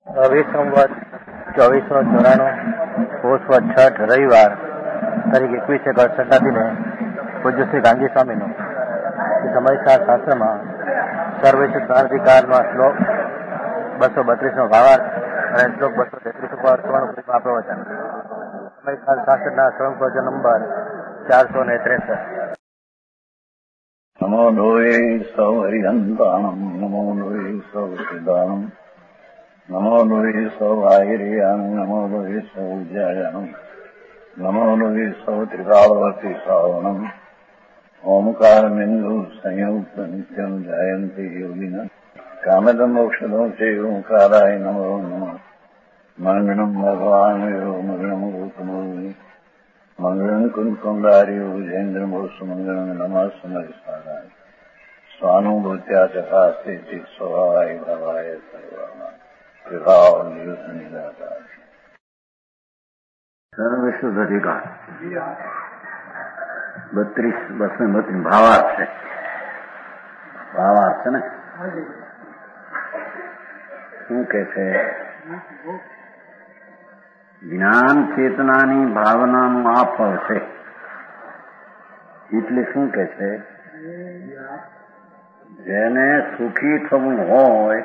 રવિ સંવત 2494 પોષવદ છઠ રવિવાર તારીખ 21 અગસ્ટના દિને પૂજ્ય શ્રી ગાંધી સ્વામીનું સમયસાર શાસ્ત્રમાં સર્વશુદ્ધાધિકારમાં શ્લોક 232 નો ભાવાર્થ અને શ્લોક 233 ઉપર પૂર્ણ પ્રવચન. સમયસાર શાસ્ત્રના શ્લોક પ્રવચન નંબર 463. નમો લોહે સૌ હરિહંતાણમ નમો લોહે સૌ સિદ્ધાણમ નમો લોહે સૌ આયર્યાન નમો લોહે સૌ જયાનમ નમો લોહે સૌ ત્રિકાળવતી શ્રાવણમ ઓમકારમિંદુ સંયુક્ત નિત્યમ જયંતી યોગિના કામદમ મોક્ષદો છે ઓંકારાય નમો નમઃ. મંગળમ ભગવાન મંગળમ ગૌતમો મંગળમ કુંકુંડાર્યો જૈન્દ્રમોષ મંગળમ નમઃ સમરિસારાય સ્વાનુભૂત્યા ચકાસ્તે ચિત સ્વભાવાય ભાવાય સર્વમાં સર્વશુદ્ધ અધિકાર 32 ભાવાર્થ છે. ભાવાર્થ છે ને શું કે છે? જ્ઞાન ચેતનાની ભાવનાનું આ ફળ છે. એટલે શું કે છે? જેને સુખી થવું હોય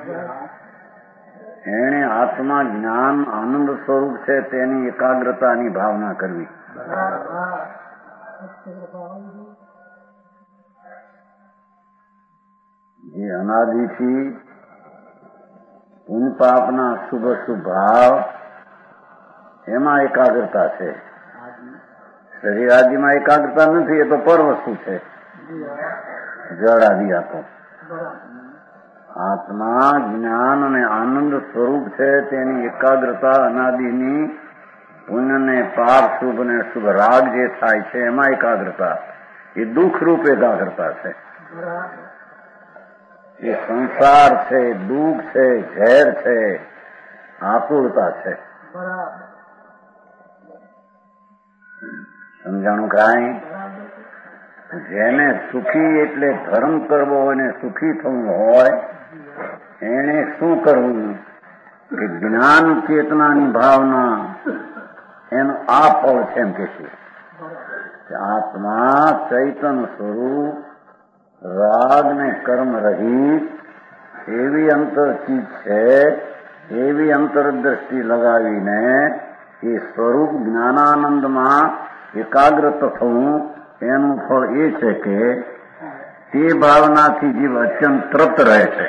એને આત્મા જ્ઞાન આનંદ સ્વરૂપ છે તેની એકાગ્રતાની ભાવના કરવી. જે અનાદિથી પુણ્ય પાપના શુભ શુભ ભાવ એમાં એકાગ્રતા છે. શરીર આદિમાં એકાગ્રતા નથી, એ તો પર વસ્તુ છે. જળ આદિ આપો. આત્મા જ્ઞાન અને આનંદ સ્વરૂપ છે તેની એકાગ્રતા અનાદિની પુણ્ય ને પાપ શુભ ને શુભ રાગ જે થાય છે એમાં એકાગ્રતા, એ દુઃખરૂપ એકાગ્રતા છે. એ સંસાર છે, દુઃખ છે, ઝેર છે, આકુળતા છે. સમજાણું કાંઈ? જેને સુખી એટલે ધર્મ કરવો હોય ને સુખી થવું હોય એને શું કરવું? કે જ્ઞાન ચેતનાની ભાવના એનું આ ફળ છે. એમ કે છે આત્મા ચૈતન સ્વરૂપ રાગ ને કર્મ રહિત એવી અંતરચિત છે. એવી અંતરદ્રષ્ટિ લગાવીને એ સ્વરૂપ જ્ઞાનાનંદમાં એકાગ્રત થવું એનું ફળ એ છે કે તે ભાવનાથી જીવ અત્યંત તૃપ્ત રહે છે.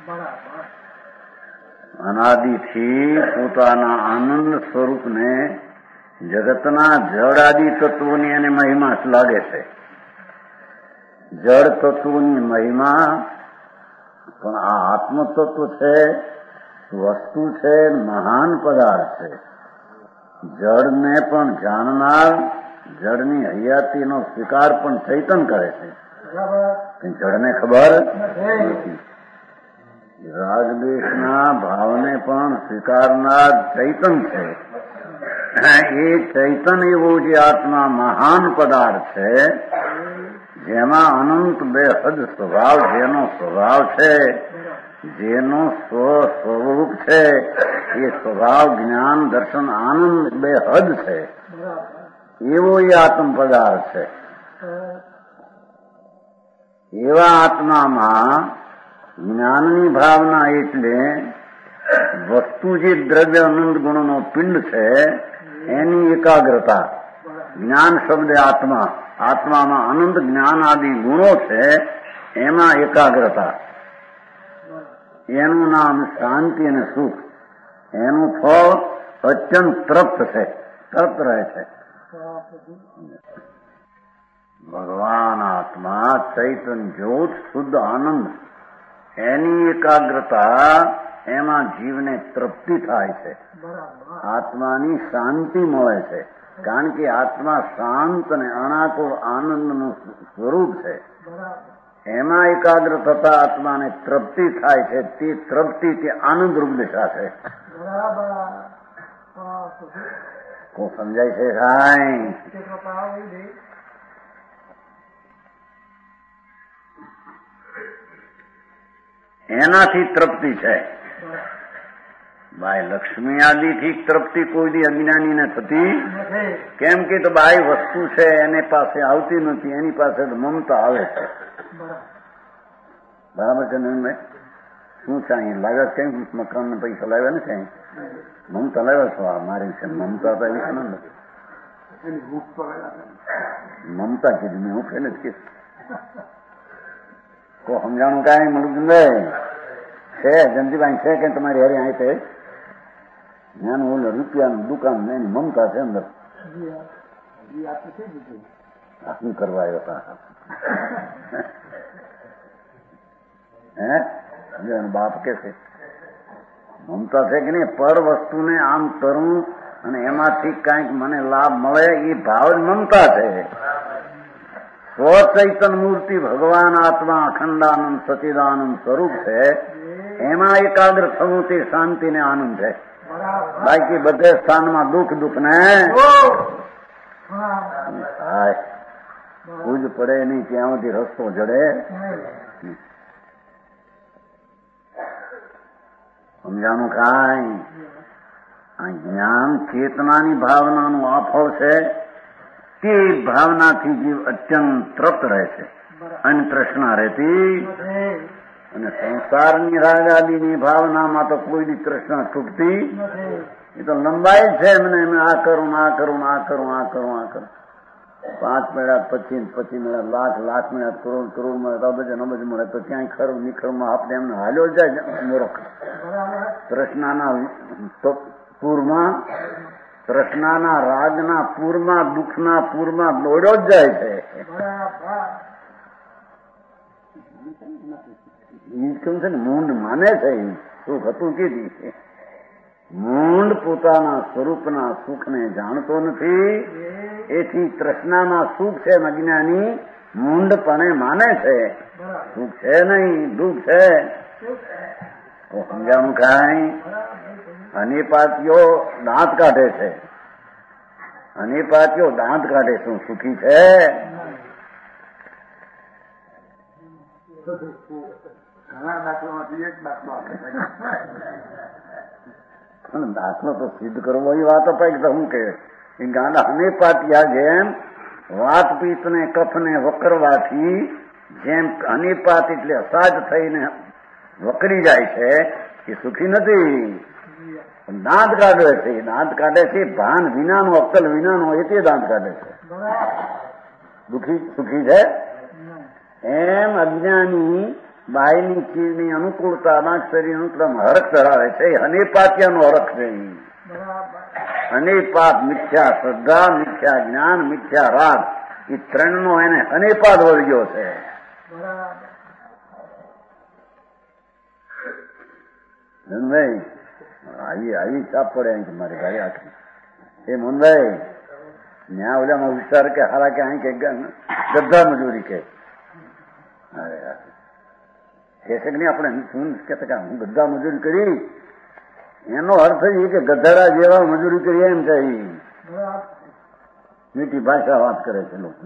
અનાદિથી પોતાના આનંદ સ્વરૂપને જગતના જળ આદિ તત્વોની એને મહિમા લાગે છે. જળ તત્વોની મહિમા પણ આ આત્મ તત્વ છે, વસ્તુ છે, મહાન પદાર્થ છે. જળને પણ જાણનાર, જળની હયાતીનો સ્વીકાર પણ ચૈતન કરે છે. જળને ખબર નથી. રાગદ્વેષના ભાવને પણ સ્વીકારનાર ચૈતન છે. એ ચૈતન એવું જે આત્મા મહાન પદાર્થ છે જેમાં અનંત બેહદ સ્વભાવ, જેનો સ્વભાવ છે, જેનો સ્વરૂપ છે, એ સ્વભાવ જ્ઞાન દર્શન આનંદ બેહદ છે. એવો એ આત્મ પદાર્થ છે. એવા આત્મામાં જ્ઞાનની ભાવના એટલે વસ્તુ જે દ્રવ્ય આનંદ ગુણનો પિંડ છે એની એકાગ્રતા. જ્ઞાન શબ્દ આત્મા, આત્મામાં આનંદ જ્ઞાન આદિ ગુણો છે એમાં એકાગ્રતા. એનું નામ શાંતિ અને સુખ. એનું ફળ અત્યંત તૃપ્ત છે, તૃપ્ત રહે છે. ભગવાન આત્મા ચૈતન જ્યોત શુદ્ધ આનંદ, એની એકાગ્રતા એમાં જીવને તૃપ્તિ થાય છે. આત્માની શાંતિ મળે છે. કારણ કે આત્મા શાંત અને અનાકુળ આનંદનું સ્વરૂપ છે. એમાં એકાગ્ર થતા આત્માને તૃપ્તિ થાય છે. તે તૃપ્તિ તે આનંદરૂપ દિશા છે. કોઈ સમજાય છે કાંઈ? એનાથી તૃપ્તિ છે. બાય લક્ષ્મી આદિથી તરફથી કોઈ દી અજ્ઞાની ને થતી કેમ કે તો બાય વસ્તુ છે એને પાસે આવતી નથી, એની પાસે તો મમતા આવે છે. બરાબર છે ને? શું છે અહીં લાવ્યા કઈ મકાન ને પૈસા લાવ્યા ને કઈ મમતા લાવ્યા છો? આ મારી છે મમતા તો એવી છે ને, મમતા કીધું મેં હું ફેલ જ કીધું. કો સમજાણું કાંઈ મલુભાઈ છે? જંતીભાઈ છે કે તમારી હારી અહીં તે જ્ઞાન ઓલ રૂપિયાની દુકાન એની મમતા છે અંદર. શું કરવા આવ્યો હતા? હે બાપ કે છે મમતા છે કે નહીં? પર વસ્તુને આમ તરું અને એમાંથી કઈક મને લાભ મળે એ ભાવ જ મમતા છે. સ્વચૈતન મૂર્તિ ભગવાન આત્મા અખંડાનંદ સચિદાનંદ સ્વરૂપ છે, એમાં એકાગ્ર થવું તે શાંતિ ને આનંદ છે. બાકી બધે સ્થાનમાં દુઃખ દુઃખ ને થાય પૂજ પડે નહીં ત્યાં સુધી રસ્તો જડે. સમજાનું કાંઈ? આ જ્ઞાન ચેતનાની ભાવનાનું આ ફળ છે. તે ભાવનાથી જીવ અત્યંત તૃપ્ત રહે છે, અને તૃષ્ણા રહેતી. અને સંસારની રાગાદીની ભાવનામાં તો કોઈ તૃષ્ણા તૂટતી એ તો લંબાઈ છે. મને આ કરું આ કરું આ કરું આ કરું આ કરું 5 મેળા પછી મેળા લાખ મેળા કરોડ મળે અબજ મળે તો ક્યાંય ખરું નિખરમાં આપણે એમને હાલ્યો જાય મૂર્ખ. તૃષ્ણાના પૂરમાં, તૃષ્ણાના રાગના પૂરમાં, દુઃખના પૂરમાં દોડ્યો જ જાય છે. છે ને મૂંડ માને છે સુખ હતું કીધી. મૂંડ પોતાના સ્વરૂપના સુખને જાણતો નથી, એથી તૃષ્ણાના સુખ છે અજ્ઞાની મૂંડપણે માને છે. સુખ છે નહીં, દુઃખ છે. સમજાણું કાંઈ? અનિપાતીઓ દાંત કાઢે છે. અનિપાતીઓ દાંત કાઢે શું સુખી છે? દાખલો તો સિદ્ધ કરવો એ વાત અપાય કે હું કે ગાંડા અનિપાતિયા જેમ વાત પિત્ત ને કફ ને વકરવાથી જેમ અનિપાત એટલે અસાજ થઈને વકરી જાય છે એ સુખી નથી. દાંત કાઢે છે, દાંત કાઢે છે ભાન વિનાનો, અક્કલ વિનાનો, એટલે દાંત કાઢે છે. સુખી છે? એમ અજ્ઞાની બાયની ચીજની અનુકૂળતામાં શરીર અનુકૂળમાં હરખ ધરાવે છે. અનિપાત્યાનો હરખ છે. અનિપાત મિથ્યા શ્રદ્ધા, મિથ્યા જ્ઞાન, મિથ્યા રાગ એ ત્રણનો એને અનિપાત વળગ્યો છે. આવી છાપ પડે મારી ગાડી આખી. એ મુંબઈ ન્યા ઓલામાં વિચાર કે હારા કે અહીં કે ગધા મજૂરી કે છે કે નહીં? આપણે શું કહેતા હું ગધા મજૂરી કરી, એનો અર્થ એ કે ગધેડા જેવા મજૂરી કરી એમ છે. મીઠી ભાષા વાત કરે છે લોકો.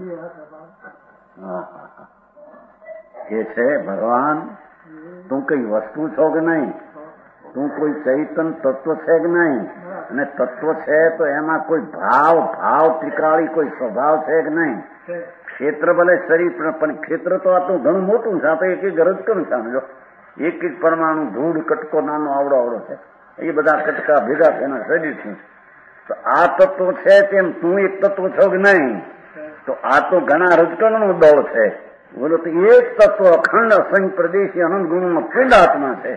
એ છે ભગવાન તું કઈ વસ્તુ છો કે નહીં? તું કોઈ ચૈતન તત્વ છે કે નહીં? અને તત્વ છે તો એમાં કોઈ ભાવ ત્રિકાળી કોઈ સ્વભાવ છે કે નહીં? ક્ષેત્ર ભલે શરીર પણ ક્ષેત્ર તો આ તો ઘણું મોટું છે. આપણે એક ગરજ કરું સમજો, એક પરમાણુ ધૂળ કટકો નાનો આવડો છે, એ બધા કટકા ભેગા થઈને શરીર છે. તો આ તત્વ છે તેમ તું એક તત્વ છો કે નહીં? તો આ તો ઘણા રજકણનો દળ છે. બોલો તો એક તત્વ અખંડ અસંગ પ્રદેશી અનંત ગુણમાં પિંડ આત્મા છે.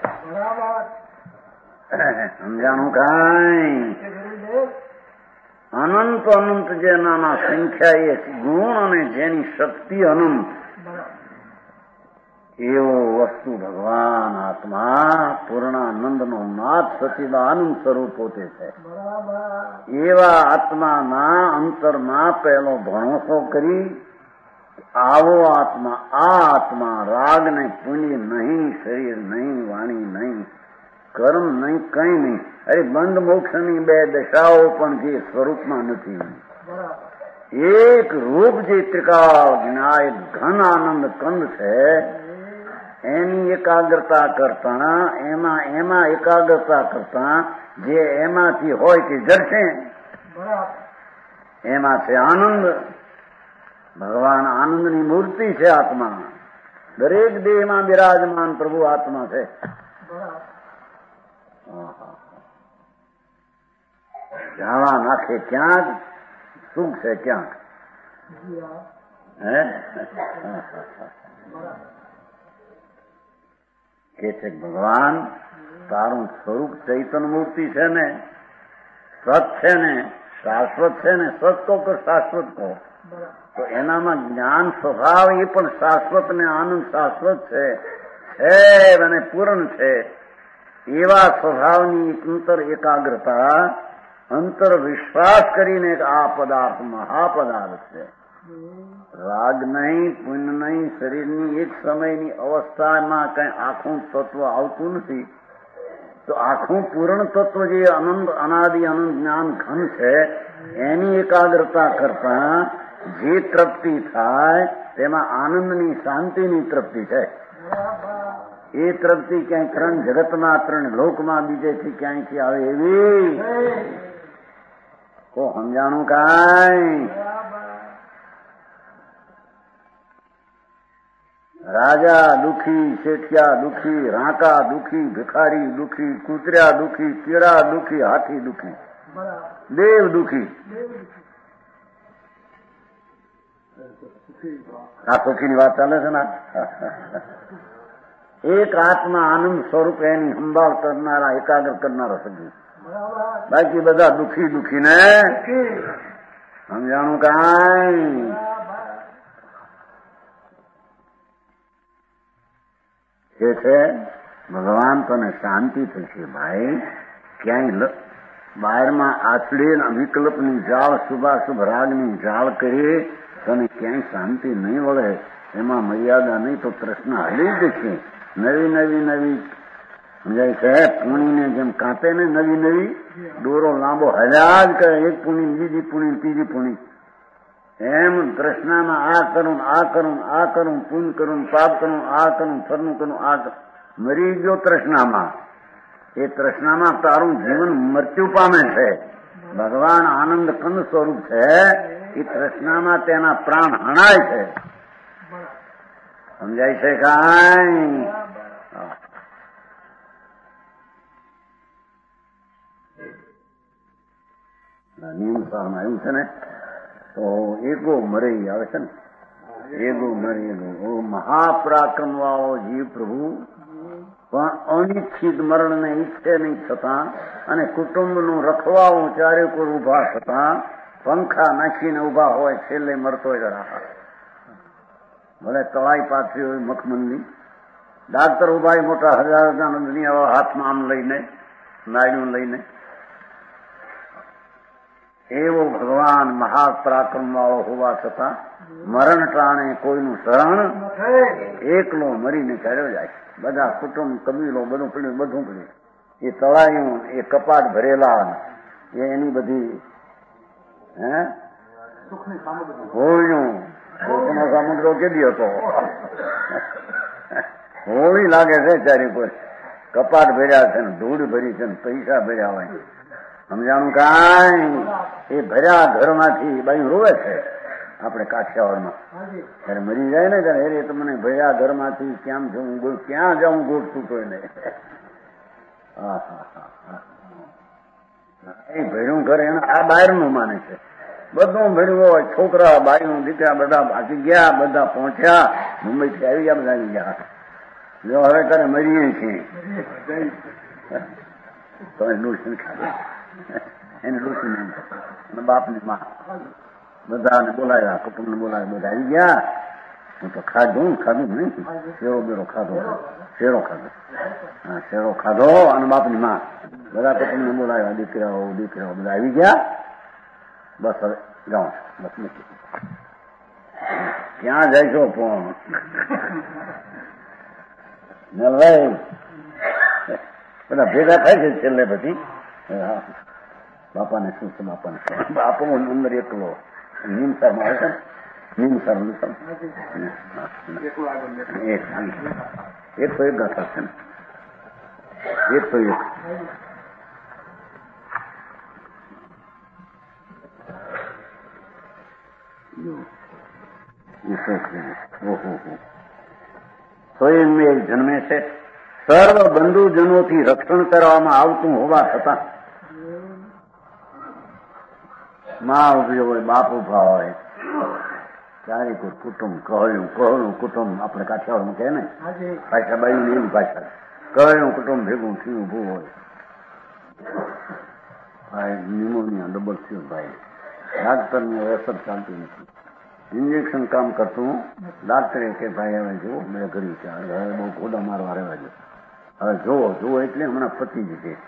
સમજાણું કાંઈ? અનંત જેનાના સંખ્યા એ ગુણ અને જેની શક્તિ અનંત એવો વસ્તુ ભગવાન આત્મા પૂર્ણાનંદનો નાથ સચિદાનંદ સ્વરૂપ પોતે છે. એવા આત્માના અંતરમાં પહેલો ભણોસો કરી આવો આત્મા, આ આત્મા રાગ ને પુણ્ય નહીં, શરીર નહીં, વાણી નહીં, કર્મ નહીં, કઈ નહીં. અરે બંધ મોક્ષની 2 દશાઓ પણ જે સ્વરૂપમાં નથી. એક રૂપ જે ત્રિકાળ જ્ઞાય ઘન આનંદ કંદ છે એની એકાગ્રતા કરતા એમાં એકાગ્રતા કરતા જે એમાંથી હોય તે જડશે, એમાં છે આનંદ. ભગવાન આનંદની મૂર્તિ છે. આત્મા દરેક દેહમાં બિરાજમાન પ્રભુ આત્મા છે. જાવા નાખે ક્યાંક સુખ છે, ક્યાંક કે છે ભગવાન તારું સ્વરૂપ ચૈતન મૂર્તિ છે ને, સત છે ને, શાશ્વત છે ને. સત તો શાશ્વત કહો તો એનામાં જ્ઞાન સ્વભાવ એ પણ શાશ્વત ને આનંદ શાશ્વત છે અને પૂર્ણ છે. એવા સ્વભાવની અંતર એકાગ્રતા, અંતર વિશ્વાસ કરીને આ પદાર્થ મહાપદાર્થ છે. રાગ નહીં, પુણ્ય નહીં, શરીરની એક સમયની અવસ્થામાં કઈ આખું તત્વ આવતું નથી. તો આખું પૂર્ણ તત્વ જે અનંત અનાદિ અનંત જ્ઞાન ઘન છે એની એકાગ્રતા કરતા જે તૃપ્તિ થાય તેમાં આનંદની શાંતિની તૃપ્તિ છે. એ તૃપ્તિ ક્યાંય ત્રણ જગતમાં, ત્રણ લોકમાં બીજેથી ક્યાંયથી આવે એવી કો સમજાણું કાંઈ? રાજા દુખી, શેઠિયા દુખી, રાંકા દુખી, ભિખારી દુખી, કૂતર્યા દુખી, કીડા દુખી, હાથી દુખી, દેવ દુખી. આ સુખીની વાત ચાલે છે ને. એક આત્મા આનંદ સ્વરૂપ એની સંભાળ કરનારા, એકાગ્ર કરનારા સજ્જન. બાકી બધા દુખી દુખી ને સમજાણું કાંઈ? કે છે ભગવાન તને શાંતિ થશે ભાઈ. ક્યાંય બહારમાં આચડે વિકલ્પની જાળ, શુભાશુભ રાગની જાળ કરી તને ક્યાંય શાંતિ નહીં વળે. એમાં મર્યાદા નહીં તો પ્રશ્ન હલી જ છે. નવી નવી નવી સમજાય છે. પૂણીને જેમ કાપે ને નવી નવી દોરો લાંબો હલ્યા જ કરે. એક પૂણી, બીજી પૂણી, ત્રીજી પૂણી. એમ તૃષ્ણામાં આ કરું, આ કરું, આ કરું, પુણ્ય કરું, પાપ કરું, આ કરું, ફરનું કરું, આ મરી ગયો તૃષ્ણામાં. એ તૃષ્ણામાં તારું જીવન મૃત્યુ પામે છે. ભગવાન આનંદ કંદ સ્વરૂપ છે. એ તૃષ્ણામાં તેના પ્રાણ હણાય છે. સમજાય છે કાંઈ? નિયમ સારમાં આવ્યું છે ને તો એગો મરી આવે છે ને. એગો મરી એગો મહાપરાક્રમ વાળો જીવ પ્રભુ પણ અનિચ્છિત મરણને ઈચ્છે નહીં છતાં અને કુટુંબનું રખવાવું ચારે કોઈ ઉભા થતા પંખા નાખીને ઉભા હોય, છેલ્લે મરતો જરા ભલે તળાઈ પાથરી હોય મખમલની. ડાક્ટર ઉભા મોટા હજાર દુનિયા હાથમાં આમ લઈને, નાયડું લઈને. એવો ભગવાન મહાપરાક્રમ વાળો હોવા છતાં મરણ ટાણે કોઈનું શરણ એકલો મરીને ચાલ્યો જાય. બધા કુટુંબ, કબીલો બધું પડ્યું, બધું પડ્યું. એ તળાયું, એ કપાટ ભરેલા, એની બધી હોળીઓ. સુખનો સમુદ્રો કેદી હતો? હોળી લાગે છે ચારે કોઈ. કપાટ ભર્યા છે ને, ધૂળ ભરી છે ને, પૈસા ભર્યા હોય. સમજાણું કાંઈ? એ ભર્યા ઘરમાંથી બાયું રોવે છે. આપણે કાઠિયાવાડમાં ત્યારે મરી જાય ને ત્યારે એ તો મને ભર્યા ઘરમાંથી ક્યાં જવું, ક્યાં જાઉં ગોઠ છૂટો ને. એ ભર્યું ઘર એને આ બહારનું માને છે. બધું ભર્યું હોય. છોકરા, બાયું, દીકરા બધા ભાગી ગયા, બધા પહોંચ્યા, મુંબઈથી આવી ગયા, બધા આવી ગયા. જો હવે તારે મરીએ છીએ તો એ ડોસી ખાધું. એને ડોસી નહીં અને બાપની માં બધાને બોલાવ્યા, કુટુંબને બોલાવ્યા, બધા આવી ગયા. હું તો ખાધું નહીં, શેરો બેરો ખાધો, શેરો ખાધો. હા, શેરો ખાધો અને બાપની માં બધા કુટુંબને બોલાવ્યા, દીકરાઓ બધા આવી ગયા. બસ હવે જાઉં, બસ મૂકી. ક્યાં જાય છો પણ નલભાઈ? બધા ભેગા થાય છે છેલ્લે પછી. બાપાને શું છે, બાપાને શું? બાપો અંદર એકલો નિમસારમાં આવે છે. નિમ સર્વમ એક તો એક ગાથા છે ને, એક તો એક. સ્વયં જન્મે છે. સર્વ બંધુજનોથી રક્ષણ કરવામાં આવતું હોવા છતાં મા ઉભી હોય, બાપ ઉભા હોય, ત્યારે કોઈ કુટુંબ કહ્યું કુટુંબ આપણે કાઠિયાવાડમાં કહે ને, ભાષા બાયું એવી ભાષા, કહ્યું કુટુંબ ભેગું થયું ઉભું હોય. ભાઈ ન્યુમોનિયા ડબલ થયું, ભાઈ ડાક્ટરની અસર ચાલતી નથી, ઇન્જેક્શન કામ કરતું. ડાક્ટરે કે ભાઈ હવે જુઓ મેં કર્યું છે, હવે બહુ ઘોડા મારવા રહેવા દો, હવે જુઓ એટલે હમણાં પતી જ છે.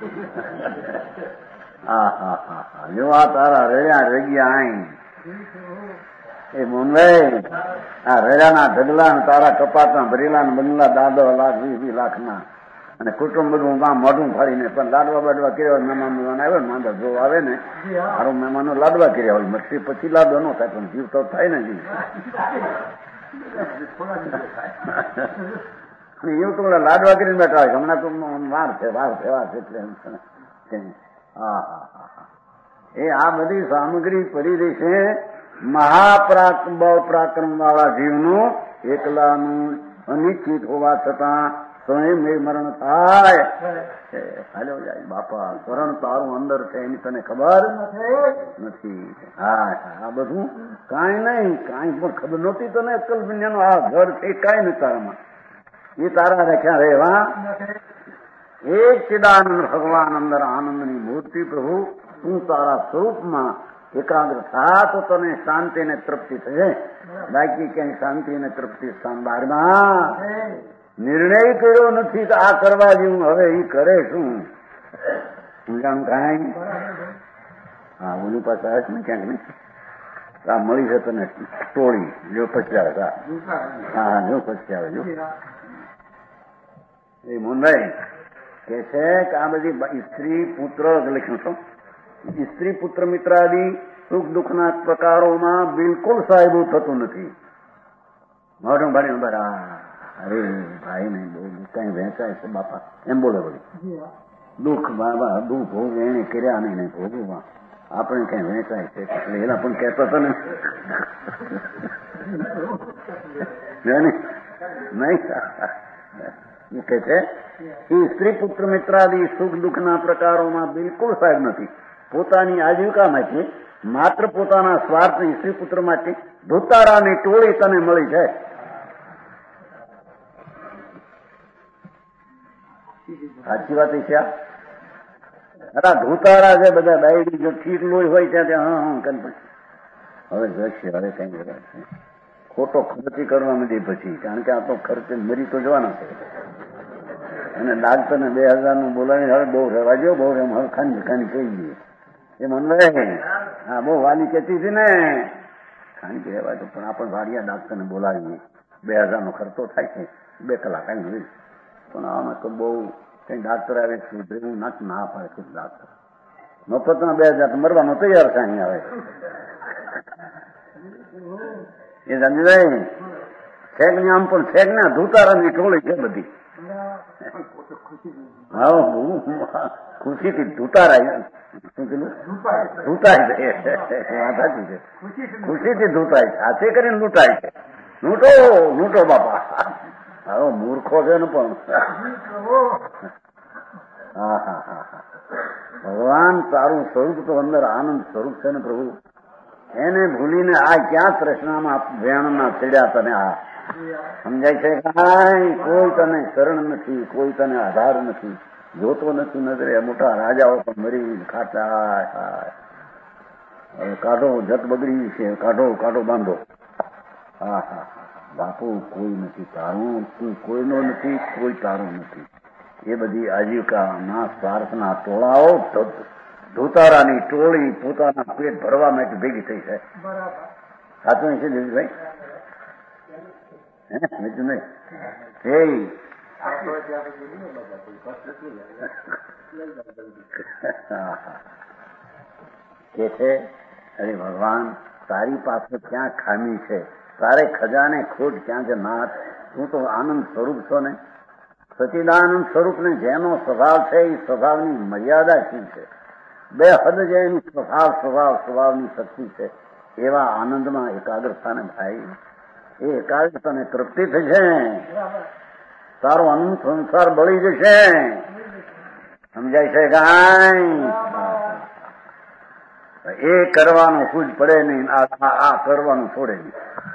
હા જો આ તારા રેડા રગ્યા આઈ એ મુંબઈ, આ રેડાના ઢગલા તારા કપાટના ભરેલા બંગલા 10 લાખ 20 લાખના, અને કુટુંબ બધું મોઢું ફાડીને પણ લાડવા બાડવા કર્યા હોય. મહેમાન આવે ને માંદા જો આવે ને સારું મહેમાનો લાડવા કર્યા હોય, મરસી પછી લાડવા ન થાય પણ જીવ તો થાય ને જીવ. એવું તો લાડવા કરીને બેઠા હોય, હમણાં તો વાર છે એટલે. એ આ બધી સામગ્રી પડી રહી છે મહાપરાક્રમ વાળા જીવનું એકલાનું અનિશ્ચિત હોવા છતાં સ્વયં મરણ થાય. હાલો જાય બાપા, શરણ તારું અંદર છે એની તને ખબર નથી. આ બધું કાંઈ નહીં, કાંઈ પણ ખબર નહોતી તને. અક્કલ દુનિયાનું આ ઘર છે કાંઈ નથી તારામાં, એ તારા રેખ્યા રહેવા. એક ચિદાનંદ ભગવાન અંદર આનંદની મૂર્તિ પ્રભુ, તું તારા સ્વરૂપમાં એકાગ્ર થા તો તને શાંતિ ને તૃપ્તિ થશે. બાકી ક્યાંય શાંતિ ને તૃપ્તિ સ્થાન બહારમાં નિર્ણય કર્યો નથી તો આ કરવા જેવું, હવે એ કરે શું સમજાણું કાંઈ. હા ઓલું પાસે આવે છે ને ક્યાંક નહીં, આ મળી છે તને ટોળી જો પછી આવે. હા જો પછી આવે જો એ મુંબઈ કે છે કે આ બધી સ્ત્રી પુત્ર લખ્યું છો, સ્ત્રી પુત્ર મિત્રાદી સુખ દુઃખના પ્રકારોમાં બિલકુલ સાહેબું થતું નથી. મોઢું ભાડી બરા અરે ભાઈ નહીં બહુ કઈ વહેંચાય છે બાપા એમ બોલે બધું. દુઃખ બાબા દુઃખ ભોગ એને કર્યા નહીં ભોગવવા આપણે કઈ વહેંચાય છે એટલે એના પણ કહેતો હતો ને નહીં કે છે એ સ્ત્રી પુત્ર મિત્રાદી સુખ દુઃખના પ્રકારોમાં બિલકુલ સાહેબ નથી. પોતાની આજીવિકા માટે માત્ર પોતાના સ્વાર્થની સ્ત્રી પુત્ર માટે ધોતારાની ટોળી તને મળી છે. સાચી વાત છે. આ ધોતારા છે બધા ડાયડી જો ઠીક લોહી હોય ત્યાં હા કઈ હવે જશે હવે કઈ ખોટો ખર્ચી કરવા માંડી પછી, કારણ કે આ તો ખર્ચે મરી તો જવાના છે. અને ડાક્ટરને 2000 નું બોલાવી હવે બહુ રહેવા જો બહુ એમ હવે ખાની કહી દઈએ એ મન હા બહુ વાલી કહેતી હતી ને ખાની રહેવા દો, પણ આપણે વાડિયા ડાક્ટરને બોલાવીએ 2000 નો ખર્ચો થાય છે 2 કલાક આવી, પણ આમાં તો બહુ કઈ ડાક્ટર આવે સુધરેવું ના પાડે છે ડાક્ટર. મફતના 2000 મરવાનો તૈયાર થાય આવે એ સમજાય છેક ને આમ પણ છેક ને ધૂતારાની ટોળી છે બધી. હા ખુશીથી ધૂતારાય શું કીધું ધૂતાય છે સાચી છે, ખુશીથી ધૂતાય સાથે કરીને લૂંટાય છે. લૂંટો બાપા હા મૂર્ખો છે ને પણ હા ભગવાન તારું સ્વરૂપ તો અંદર આનંદ સ્વરૂપ છે ને પ્રભુ, એને ભૂલીને આ ક્યાં તૃષ્ણામાં વેણના ચડ્યા તને આ સમજાય છે. કાંઈ કોઈ તને શરણ નથી, કોઈ તને આધાર નથી, જોતો નથી નજરે. મોટા રાજાઓ પણ મરી ખાતા હવે કાઢો જટ બગડી છે, કાઢો બાંધો. હા બાપુ કોઈ નથી તારું, તું કોઈનો નથી, કોઈ તારું નથી. એ બધી આજીવિકાના સ્વાર્થના ટોળાઓ ધોતારાની ટોળી પોતાના પેટ ભરવા માટે ભેગી થઈ છે. સાચું છે દિલીપભાઈ? બીજું નહીં કે છે અરે ભગવાન તારી પાસે ક્યાં ખામી છે, તારે ખજાને ખોટ ક્યાં છે નાથ? તું તો આનંદ સ્વરૂપ છો ને, સચિદાનંદ સ્વરૂપને જેનો સ્વભાવ છે એ સ્વભાવની મર્યાદા શું છે? બે હદ જે એની સ્વભાવની શક્તિ છે. એવા આનંદમાં એકાગ્રતાને ભાઈ, એ એકાગ્રતાને તૃપ્તિ થશે, તારો અનંત સંસાર બળી જશે. સમજાય છે કાંઈ? એ કરવાનું ખુદ પડે નહીં, આ કરવાનું છોડે નહીં.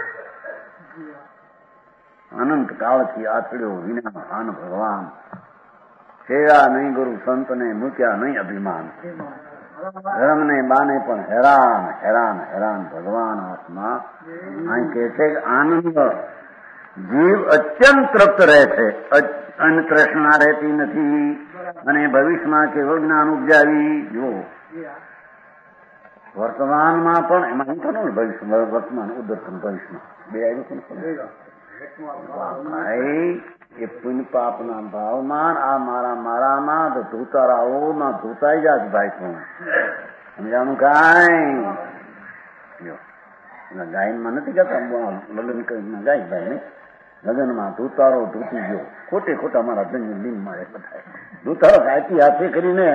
અનંત કાળથી આચડ્યો વિના આન ભગવાન, સેવા નહીં ગુરુ સંતને, મૂક્યા નહીં અભિમાન. ધર્મને બાને પણ હેરાન હેરાન હેરાન ભગવાન આત્મા. અહીં કે છે કે આનંદ જીવ અત્યંત તૃપ્ત રહે છે, અન્ય તૃષ્ણા રહેતી નથી, અને ભવિષ્યમાં કેવળ જ્ઞાન ઉપજાવી. જો વર્તમાનમાં પણ એમાં હું કહું ભવિષ્ય, વર્તમાન ઉદર્શન ભવિષ્યમાં બે આવ્યું ભાઈ. એ પુણ્ય પાપના ભાવમાં આ મારામાં તો ધૂતારાઓમાં ધૂતાઈ જાત ભાઈ. તું સમજાણું કાંઈ? ગાયનમાં નથી કહેતા લગ્ન કરીને ગાય ભાઈ ને લગ્નમાં ધૂતારો ધૂતી ગયો, ખોટે ખોટા મારા જન્મદિન મળે બધા ધૂતારો ગાયતી હાથે કરીને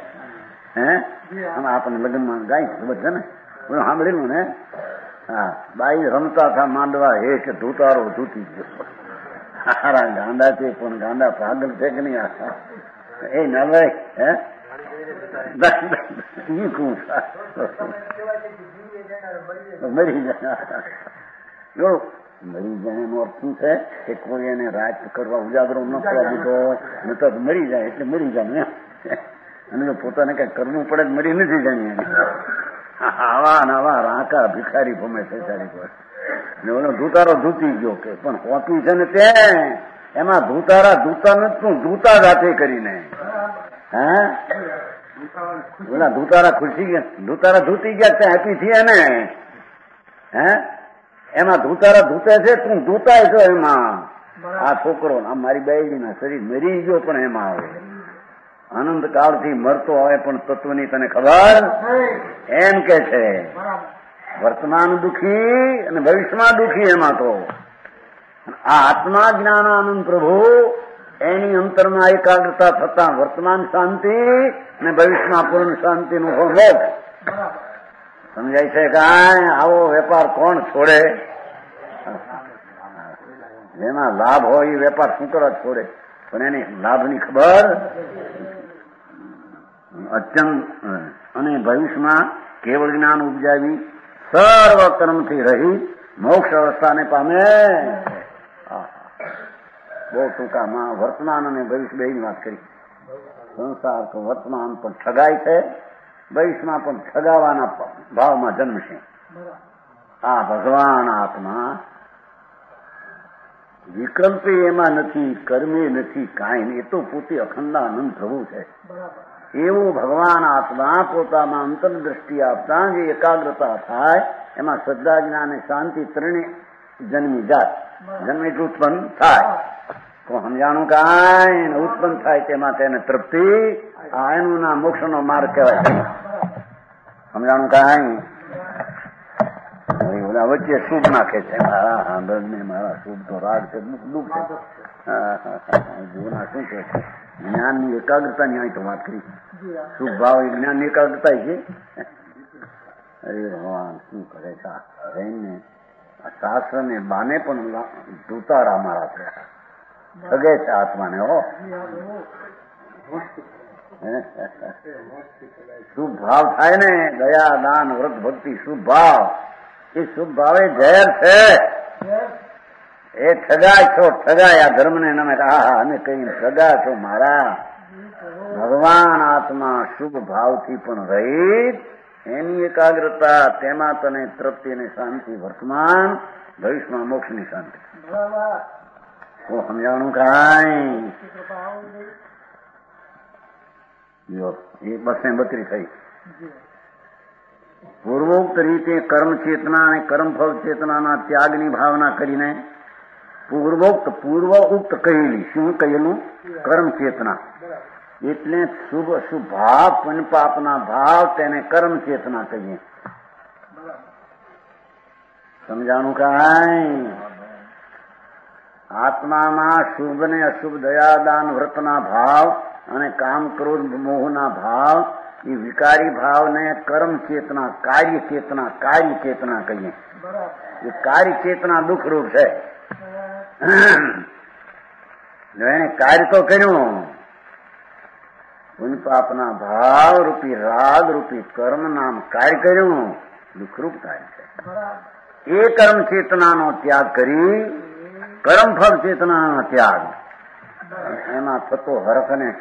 આમાં આપણને લગ્નમાં ગાય ખબર છે ને, સાંભળેલું ને? હા, બાઈ રમતા હતા માંડવા હેઠ, ધૂતારો ધૂતી ગયો. હારા ગાંડા છે પણ ગાંડા પાગલ છે કે નહીં? એ ના ભાઈ મરી જાય. જો મરી જાય એનો અર્થ શું છે કે કોઈ એને રાત કરવા ઉજાગરો ન કરવા દીધો, ન તો મરી જાય એટલે મરી જાય. અને જો પોતાને કઈ કરવું પડે મરી નથી જાય. આવા નવા રાંકા ભિખારી ભમે છે તારી પર. ઓલો ધૂતારો ધૂતી ગયો કે પણ હોતી છે ને તે એમાં ધૂતારા ધૂતા નથી, તું ધૂતા જાતે કરીને. ઓલા ધૂતારા ખુશી ગયા, ધૂતારા ધૂતી ગયા ત્યાં હેપી થયા ને. એમાં ધૂતારા ધૂતે છે, તું ધૂતાય છો એમાં. આ છોકરો મારી બાઈડીના શરીર મરી ગયો પણ એમાં આવે આનંદ કાળથી મરતો હોય પણ તત્વની તને ખબર એમ કે છે. વર્તમાન દુઃખી અને ભવિષ્યમાં દુઃખી એમાં તો આ આત્મા જ્ઞાનાનંદ પ્રભુ એની અંતરમાં એકાગ્રતા થતા વર્તમાન શાંતિ અને ભવિષ્યમાં પૂર્ણ શાંતિનું મોક્ષ. સમજાય છે કાંઈ? આવો વેપાર કોણ છોડે? જેમાં લાભ હોય એ વેપાર શું કરવા છોડે? પણ એની લાભની ખબર અત્યંત. અને ભવિષ્યમાં કેવળ જ્ઞાન ઉપજાવી સર્વ કર્મથી રહી મોક્ષ અવસ્થાને પામે. બહુ ટૂંકામાં વર્તમાન અને ભવિષ્ય બેની વાત કરી. સંસાર તો વર્તમાન પણ ઠગાય છે, ભવિષ્યમાં પણ ઠગાવાના ભાવમાં જન્મશે. આ ભગવાન આત્મા વિકલ્પે એમાં નથી, કર્મે નથી, કાંઈ નહીં. એ તો પોતે અખંડાનંદ પ્રભુ છે. એવું ભગવાન આત્મા પોતામાં અંતરદ્રષ્ટિ આપતા જે એકાગ્રતા થાય એમાં શ્રદ્ધા જ્ઞાન અને શાંતિ ત્રણે જન્મી જાત જન્મે ઉત્પન્ન થાય. તો સમજાણું કાંઈ ઉત્પન્ન થાય તેમાં તેને તૃપ્તિ. આ એનું ના મોક્ષનો માર્ગ કહેવાય છે. સમજાણું કાંઈ? ઓલા વચ્ચે શુભ નાખે છે, મારા આંદરને મારા શુભ તો રાગ છે, દુઃખ છે. જોના શું કે જ્ઞાનની એકાગ્રતાની અહીં તો વાત કરી. શુભ ભાવ એ જ્ઞાનની એકાગ્રતા છે. અરે ભગવાન શું કરે છે રહીને શાસ્ત્ર ને બાને પણ ધૂતારા મારા છે, ઠગે છે આત્માને. હો શુભ ભાવ થાય ને, દયા દાન વ્રત ભક્તિ શુભ ભાવ, એ શુભ ભાવે ઝેર છે. એ ઠગાય છો, ઠગાય આ ધર્મને નામે. અમે કઈ ઠગા છો મારા. ભગવાન આત્મા શુભ ભાવથી પણ રહિત, એની એકાગ્રતા, તેમાં તને તૃપ્તિ અને શાંતિ વર્તમાન, ભવિષ્યમાં મોક્ષની શાંતિ. તો સમજાણું કાંઈ? જો એ 232 થઈ. પૂર્વોક્ત રીતે કર્મ ચેતના અને કર્મફળ ચેતનાના ત્યાગની ભાવના કરીને પૂર્વ ઉક્ત કહેલી. શું કહેલું? કર્મ ચેતના એટલે શુભ અશુભ ભાવ, પુણ્ય પાપના ભાવ, તેને કર્મ ચેતના કહીએ. સમજાણું કાંઈ? આત્મામાં શુભ ને અશુભ દયાદાન વ્રતના ભાવ અને કામ ક્રોધ મોહના ભાવ એ વિકારી ભાવને કર્મ ચેતના કાર્ય ચેતના કહીએ. એ કાર્ય ચેતના દુઃખરૂપ છે. એને કાર્ય તો કર્યું, પુન પાપના ભાવ રૂપી રાગ રૂપી કર્મ નામ કાર્ય કર્યું, દુઃખરૂપ કાર્ય છે. એ કર્મ ચેતનાનો ત્યાગ કરી કર્મફળ ચેતનાનો ત્યાગ, એમાં થતો હરખ અને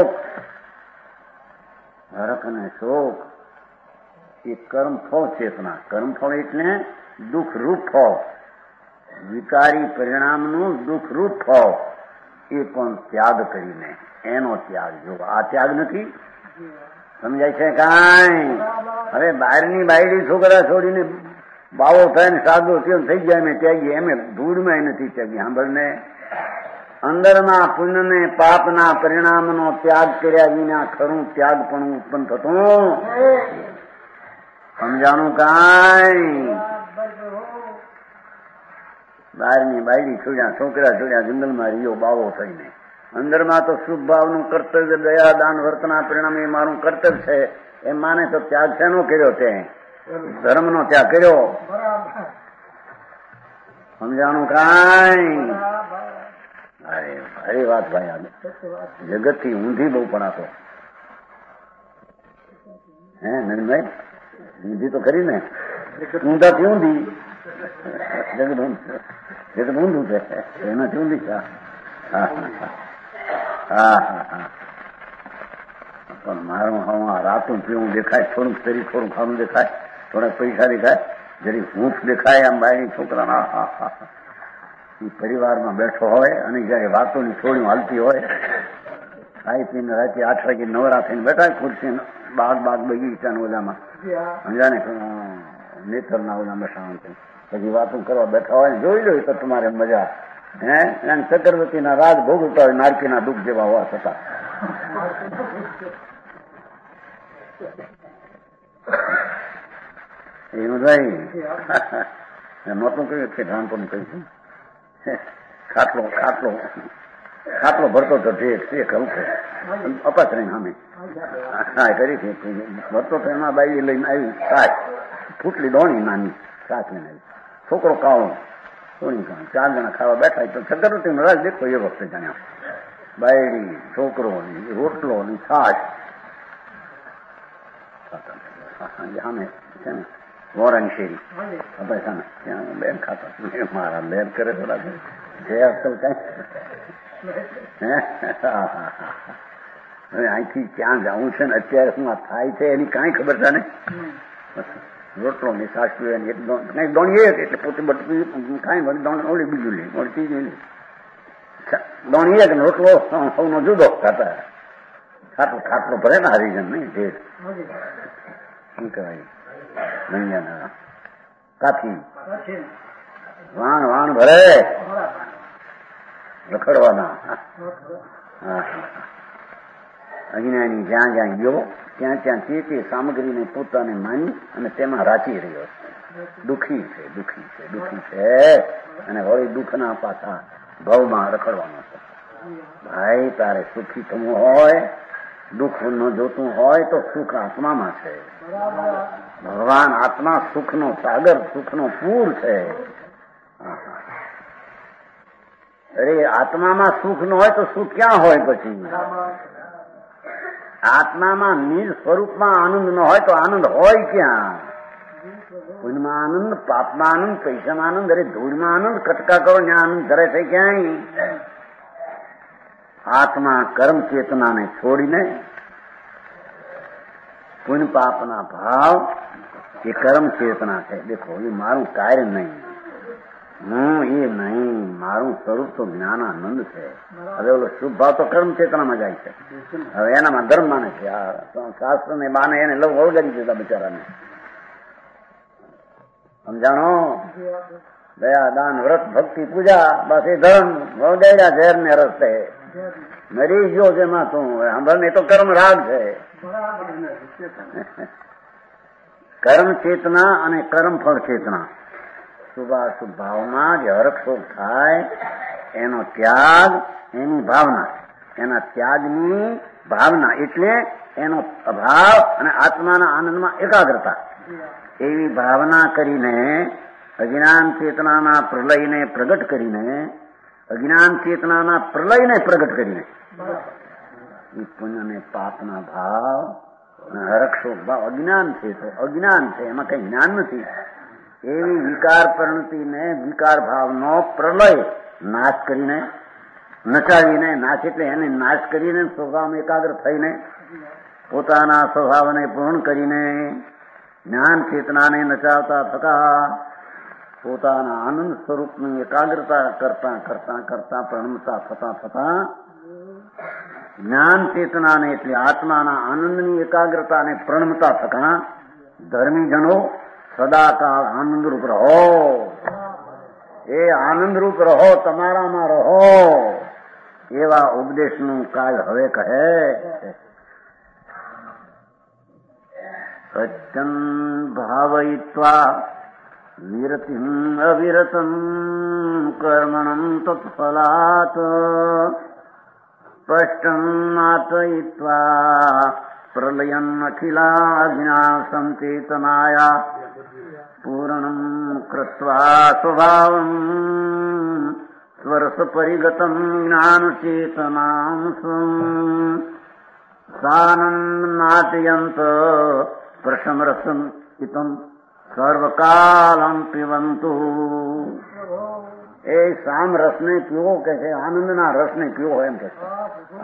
શોક એ કર્મફળ ચેતના. કર્મફળ એટલે દુઃખરૂપ ફળ, વિકારી પરિણામનું દુઃખરૂપ ફળ, એ પણ ત્યાગ કરીને એનો ત્યાગ. જો આ ત્યાગ નથી, સમજાય છે કાંઈ? હવે બહારની બાયડી છોકરા છોડીને બાવો થાય ને સાદો થયો થઈ જાય એમ ત્યાગી, એમ ધૂળમાં નથી ત્યાગી. સાંભળને, અંદરના પુણ્યને પાપના પરિણામનો ત્યાગ કર્યા વિના ખરું ત્યાગ પણ ઉત્પન્ન થતું. સમજાણું કાંઈ? બહારની બાયડી છોડ્યા, છોકરા છોડ્યા, જંગલમાં રહ્યો બાવો થઈને. અંદરમાં તો શુભ ભાવનું કર્તવ્ય, દયા દાન વર્તના પરિણામ એ મારું કર્તવ્ય છે એમ માને તો ત્યાગ શેનો કર્યો? તે ધર્મનો ત્યાગ કર્યો. સમજાણું કાંઈ? અરે અરે વાત ભાઈ, જગત થી ઊંધી બહુ પડાતો. હે નરેનભાઈ, ઊંધી તો ખરી ને, ઊંધાથી ઊંધી. જગત ઊંધું છે, એનાથી ઊંધી છે. પણ મારું હા રાતું પીવું દેખાય, થોડુંક શરીર થોડું ખાવાનું દેખાય, થોડાક પૈસા દેખાય, જરી હૂંફ દેખાય આમ બાયની છોકરાના. એ પરિવારમાં બેઠો હોય અને જયારે વાતોની થોડી હાલતી હોય, ખાઈ પીને રાતે 8 વાગે નવરા થઈને બેઠા ખુરશી બાગ બગીચાના ઓલામાં, સમજાને નેતરના ઓલા બેઠા પછી વાતો કરવા બેઠા હોય, જોઈ લો તો તમારે મજા. હે ચક્રવર્તીના રાજ ભોગવતા હોય, નારકીના દુઃખ જેવા હોવા છતાં. એવું ભાઈ નહોતું કહ્યું કે રામપુરનું કહ્યું ખાટલો ભરતો હતો તે ખરું છે અપાશ્રય સામે કરી છે ભરતો તો એમાં બાઈ લઈને આવી શાક, ફૂટલી દોણી નાની શાક લઈને આવી, છોકરો કાળો દોણી કાળો, 4 જણા ખાવા બેઠા. તો ચક્રવર્તી રાજ દેખો એ વખતે જાણ્યા, બાયડી છોકરો રોટલો ની છાશ સામે છે ને વોરણ શેરી પૈસા ત્યાં બેન ખાતા મારા લેર કરે થોડા જે અસલ કઈ. હવે અહીંથી ક્યાં જવું છે ને અત્યારે શું આ થાય છે એની કાંઈ ખબર છે ને. રોટલો ની છાશ પીવાની એક દોણી એક એટલે પોતે બટકી ખાઈ દોણ ઓલી બીજું લે ઓલી ત્રીજું લે, દોણી એક રોટલો સૌનો જુદો ખાતા. ખાટલો ભરે ને હરિજન નહીં જે શું કહેવાય નૈયાના કાથી વાણ ભરે રખડવાના. અજ્ઞાની જ્યાં ગયો ત્યાં તે સામગ્રીને પોતાને માની અને તેમાં રાચી રહ્યો છે. દુઃખી છે અને વળી દુઃખના પાછા ભાવમાં રખડવાનો છે. ભાઈ તારે સુખી થવું હોય, દુઃખ ન જોતું હોય તો સુખ આત્મામાં છે. ભગવાન આત્મા સુખનો સાગર, સુખનો પૂર છે. અરે આત્મામાં સુખ ન હોય તો સુખ ક્યાં હોય? પછી આત્મામાં નિજ સ્વરૂપમાં આનંદ ન હોય તો આનંદ હોય ક્યાં? પુણ્યમાં આનંદ, પાપમાં આનંદ, પૈસામાં આનંદ, અરે ધૂળમાં આનંદ, કટકા કરો ત્યાં આનંદ ધરે છે ક્યાંય? આત્મા કર્મ ચેતનાને છોડીને પુણ્ય પાપના ભાવ એ કર્મ ચેતના છે. દેખો એ મારું કાર્ય નહીં, હું એ નહીં, મારું સ્વરૂપ તો જ્ઞાનાનંદ છે. હવે ઓલો શુભ ભાવ તો કર્મ ચેતનામાં જાય છે. હવે એનામાં ધર્મ માને છે. આ શાસ્ત્ર ને બાને એને લવ વળગાડી દીધા બિચારાને. સમજાણો? દયા દાન વ્રત ભક્તિ પૂજા બસ એ ધર્મ વળગાડ્યા ઝેર ને રસ્તે મરી ગયો છે. એમાં શું સાંભળ, એ તો કર્મ રાગ છે. કર્મ ચેતના અને કર્મ ફળ ચેતના શુભાશુભ ભાવમાં જે હરખશોખ થાય એનો ત્યાગ, એની ભાવના, એના ત્યાગની ભાવના એટલે એનો અભાવ અને આત્માના આનંદમાં એકાગ્રતા, એવી ભાવના કરીને અજ્ઞાન ચેતનાના પ્રલયને પ્રગટ કરીને, અજ્ઞાન ચેતનાના પ્રલયને પ્રગટ કરીને એ પુણ્ય ને પાપના ભાવ અને હરખશોખ ભાવ અજ્ઞાન છે, તો અજ્ઞાન છે, એમાં કઈ જ્ઞાન નથી, એવી વિકાર પરિણતિને વિકાર ભાવનો પ્રલય નાશ કરીને, નચાવીને, નાશ એટલે એને નાશ કરીને સ્વભાવમાં એકાગ્ર થઈને પોતાના સ્વભાવને પૂર્ણ કરીને જ્ઞાન ચેતનાને નચાવતા થતા પોતાના આનંદ સ્વરૂપની એકાગ્રતા કરતા કરતા કરતા પ્રણમતા થતા થતા જ્ઞાન ચેતનાને એટલે આત્માના આનંદની એકાગ્રતાને પ્રણમતા થતા ધર્મીજનો સદાકાળ આનંદરૂપ રહો, એ આનંદરૂપ રહો, તમારામાં રહો, એવા ઉપદેશનું કાળ હવે કહે. સત્યં ભાવયિત્વા વિરતિં અવિરતં કર્મણં તત્ફલાત સ્પષ્ટં માતયિત્વા પ્રલયન અખિલા જ્ઞાન સંચેતનાયા પૂર્ણં કૃત્વા સ્વભાવં સ્વરસ પરિગતં જ્ઞાન ચેતનાં સાનંદ નાટયંત પ્રશમરસં હિતં સર્વકાલં પીવંતુ. એ સામ રસને પીવો કે છે, આનંદના રસને પીવો એમ કે છે.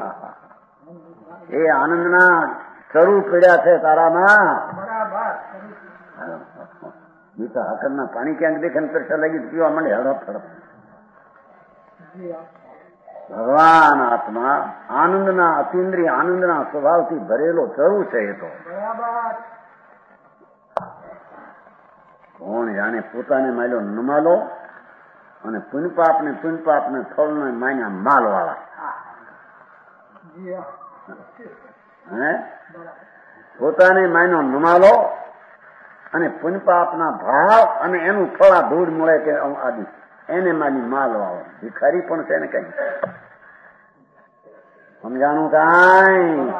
એ આનંદના ચરુ પીડ્યા છે તારામાં. ગીતા હાકરના પાણી ક્યાંક દેખે ને તરસા લાગી પીવા માંડે હડપ હડપ. ભગવાન આત્મા આનંદના અતિન્દ્રિય આનંદના સ્વભાવથી ભરેલો ચરુ છે. એ તો કોણ જાણે પોતાને માલ્યો ન માલો અને પુણ્યપાપને ફળને માન્યા માલવાળા. હે પોતાને માન્યો ન માલો અને પુણ્યપાપના ભાવ અને એનું ફળ આ ધૂળ મળે કે આદિ એને માની માલવાળો ભિખારી પણ છે ને કઈ સમજાણું કાંઈ.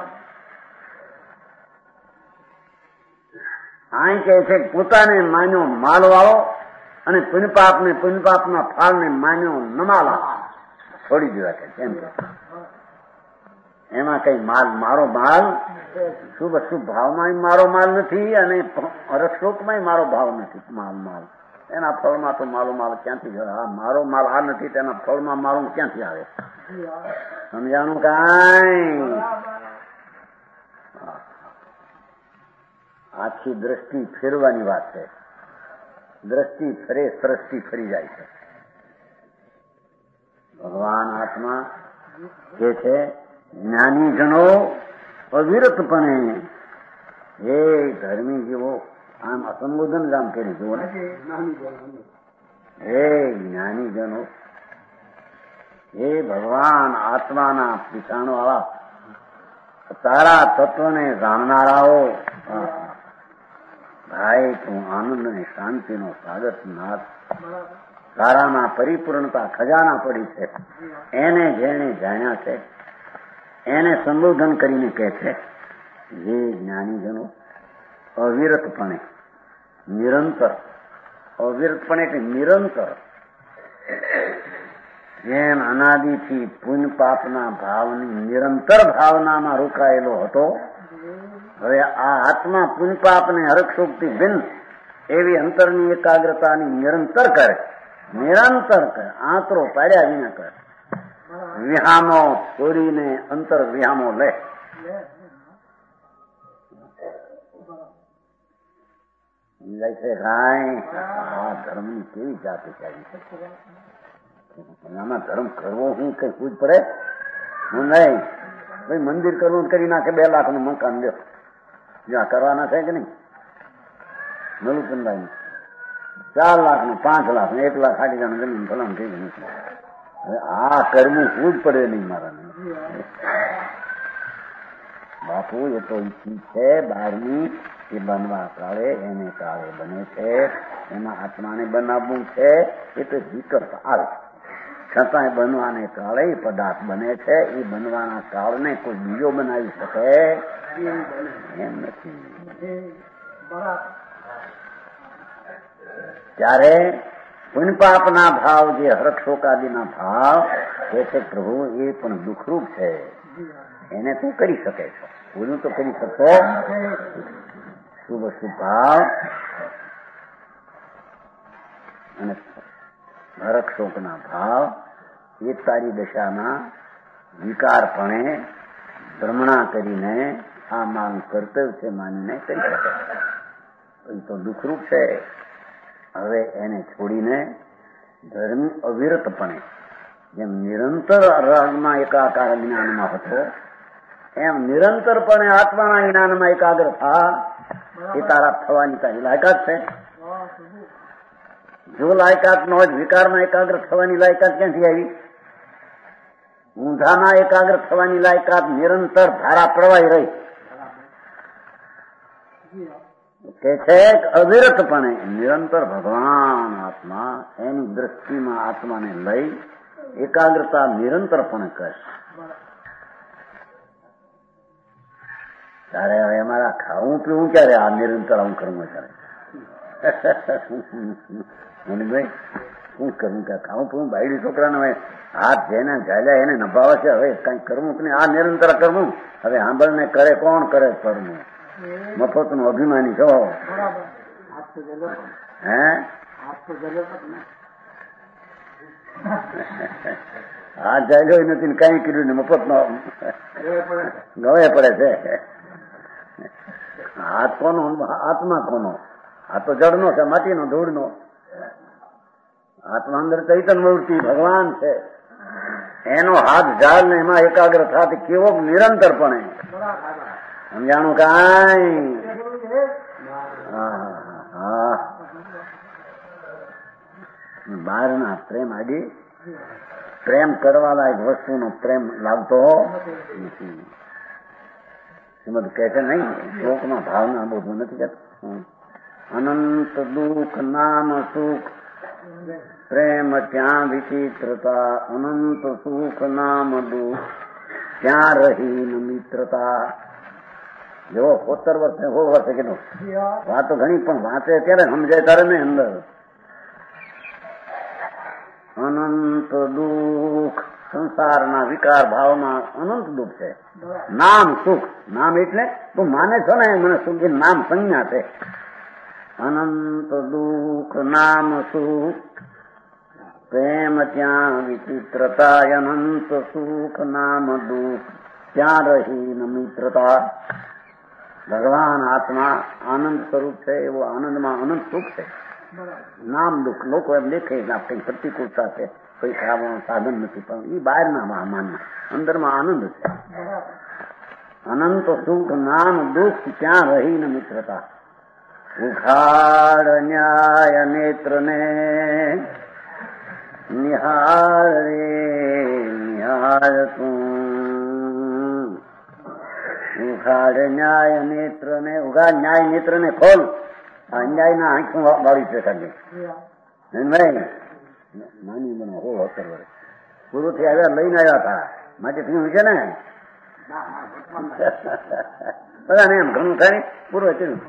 અહીં કહે છે પોતાને માન્યો માલવાળો અને પુણ્યપાપના ફળને માન્યો ન માલા છોડી દેવા કે એમ. એમાં કઈ માલ મારો માલ શુભ અશુભ ભાવમાં મારો માલ નથી અને હરખશોખમાં મારો ભાવ નથી. માલ એના ફળમાં તો મારો માલ ક્યાંથી જાય? હા મારો માલ આ નથી તેના ફળમાં મારું ક્યાંથી આવે? સમજાણું કાંઈ? આખી દ્રષ્ટિ ફેરવાની વાત છે. દ્રષ્ટિ ફરે, સૃષ્ટિ ફરી જાય છે. ભગવાન આત્મા કે છે જ્ઞાનીજનો અવિરતપણે હે ધર્મી જીવો, આમ સંબોધન જ આમ કરી જુઓ ને, હે જ્ઞાનીજનો, હે ભગવાન આત્માના પીછાણ વાળા તારા તત્વને જાણનારાઓ, ભાઈ તું આનંદ અને શાંતિનો સાગર નાથ, તારામાં પરિપૂર્ણતા ખજાના પડી છે. એને જેને જાણ્યા છે એને સંબોધન કરીને કહે છે જે જ્ઞાનીજનો અવિરતપણે નિરંતર, અવિરતપણે એટલે નિરંતર, જેમ અનાદિથી પુણ્ય પાપના ભાવની નિરંતર ભાવનામાં રોકાયેલો હતો, હવે આ આત્મા પુણ્ય પાપને હરખશોખથી ભિન્ન એવી અંતરની એકાગ્રતાની નિરંતર કરે, નિરંતર કરે, આંતરો પાડ્યા વિના કરે, વિહામો છોડીને અંતર વિહામો લે. સમજાય છે કાંઈ? આ ધર્મની કેવી જાતિ છે? આમાં ધર્મ કરવો હું કઈ પૂછ પડે? હું નહીં ભાઈ મંદિર કરવું કરી નાખે, 2 લાખનું મકાન લ્યો, જ્યાં કરવાના છે કે નહીં? મલુચંદાઈ 4 લાખનું, 5 લાખનું, 1 લાખ ખાટી જણ જમીન ફલાણ થઈ ગયું. હવે આ કરવું શું જ પડે નહીં મારા. આપવું એ તો ઈચ્છી છે. 12મી એ બનવા કાળે એને કાળે બને છે. એમાં આત્માને બનાવવું છે એ તો વિકલ્પ આવે, છતાંય બનવાને કાળે પદાર્થ બને છે. એ બનવાના કાળને કોઈ બીજો બનાવી શકે એમ નથી. ત્યારે પુણ્ય પાપના ભાવ, જે હરક્ષોકાદિના ભાવ કે છે પ્રભુ એ પણ દુઃખરૂપ છે. એને તું કરી શકે છે, પૂરું તો કરી શકતો. શુભ શુભ ભાવ અને હરક્ષોકના ભાવ એ તારી દશાના વિકારપણે ભ્રમણા કરીને આ મારું કર્તવ્ય છે માનીને કરી શકે. એ તો દુઃખરૂપ છે. હવે એને છોડીને ધર્મ અવિરતપણે, જેમ નિરંતર રાગમાં એકાકાર જ્ઞાનમાં હતો એમ નિરંતરપણે આત્માના જ્ઞાનમાં એકાગ્ર થા. એ તારા થવાની તારી લાયકાત છે. જો લાયકાત ન હોય, વિકારમાં એકાગ્ર થવાની લાયકાત ક્યાંથી આવી? ઊંધામાં એકાગ્ર થવાની લાયકાત નિરંતર ધારા પ્રવાહી રહી કે છે. અવિરતપણે નિરંતર ભગવાન આત્મા એની દ્રષ્ટિમાં આત્માને લઈ એકાગ્રતા નિરંતરપણે કરશે. ત્યારે હવે અમારા ખાવું પીવું ક્યારે? આ નિરંતર આવું કરવું ત્યારે ભાઈ શું કરવું? કે ખાવું પીવું બાયડી છોકરાને હવે હાથ જેને ઝાલ્યા એને નભાવે છે. હવે કઈ કરવું કે નહીં? આ નિરંતર કરવું. હવે સાંભળને કરે કોણ? કરે કરવું. મફત નું અભિમાની છો. હે હાથ ઝાલ્યો નથી, કઈ કર્યું ને મફત નો ગવે પડે છે. હાથ કોનો? આત્મા કોનો? આ તો જડનો છે, માટીનો, ધૂળનો. આત્મા અંદર ચૈતન્ય મૂર્તિ ભગવાન છે. એનો હાથ ઝાડ ને એમાં એકાગ્ર થાય કેવો નિરંતરપણે સમજાણું કાંઈ? બહારના પ્રેમ આડી પ્રેમ કરવા લાયક વસ્તુનો પ્રેમ લાગતો નથી. શ્રીમદ કહે છે નહીં, શ્લોકમાં ભાવના બધું નથી કહેતું. અનંત દુઃખ નામ સુખ પ્રેમ ત્યાં વિચિત્રતા. અનંત સુખ નામ દુઃખ ત્યાં રહી ન મિત્રતા. જો 70 વર્ષે 100 વર્ષે કીધું વાતો ઘણી, પણ વાંચે ત્યારે સમજાય તારે નહીં અંદર. અનંત દુઃખ સંસારના વિકાર ભાવમાં અનંત દુઃખ છે. નામ સુખ, નામ એટલે તું માને છો ને મને સુખ, એ નામ સંજ્ઞા છે. અનંત દુઃખ નામ સુખ પ્રેમ ત્યાં વિચિત્રતા. અનંત સુખ નામ દુઃખ ત્યાં રહી ન મિત્રતા. ભગવાન આત્મા આનંદ સ્વરૂપ છે. એવો આનંદમાં અનંત સુખ છે. નામ દુઃખ લોકો એમ દેખે કઈ પ્રતિકૂળતા છે, કોઈ ખાવાનું સાધન નથી, પણ એ બહારના માનમાં અંદરમાં આનંદ છે. અનંત સુખ નામ દુઃખ ત્યાં રહી ન મિત્રતા. ઉઘાડ ન્યાય નેત્ર ને નિહાળ રે નિહાળ તું. ઉઘાડ ન્યાય નેત્ર ને, ઉઘાડ ન્યાય નેત્ર ને ખોલ. અન્યાય ના આંખું વાળી છે કાઢી નાની મને 17 વર્ષ પૂરું થી આવ્યા, લઈને આવ્યા હતા માટે થયું છે ને બધાને એમ ઘણું થાય પૂર્વ કર્યું.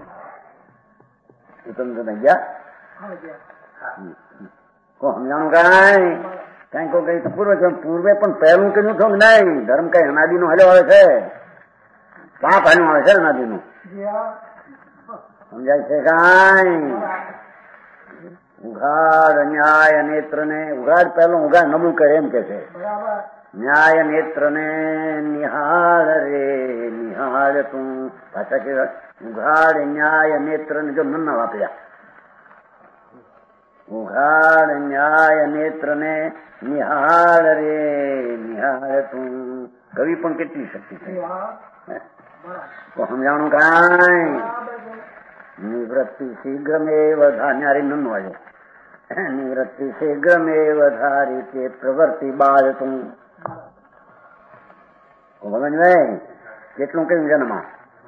તમે ગયા સમજાણું કઈ કોઈ કઈ પૂર્વ પૂર્વે પણ પહેલું કર્યું હતું કે નહીં? ધર્મ કઈ અનાદિ નું હલ્યો આવે છે, પાપ હાલ્યું આવે છે અનાદિ નું. સમજાય છે કઈ? ઉઘાડ ન્યાય નેત્ર ને, ઉઘાડ પહેલું ઉઘાડ નબળું કરે એમ કે છે. ન્યાય નેત્ર ને નિહાળ રે નિહાળ તું. પાછા કે ઉઘાડ ન્યાય નેત્ર ને, જો મન ના વાપર્યા. ઉઘાડ ન્યાય નેત્ર ને નિહાળ રે નિહાળ તું. કવિ પણ કેટલી શક્તિ છે તો સમજાણું કઈ? નિવૃત્તિ શીઘ્રમેવ ધારી નન વાળ્યો. નિવૃત્તિ શીઘ્રમેવ ધારી તે પ્રવૃત્તિ બાળ તું. કેટલું કયું જન્મમાં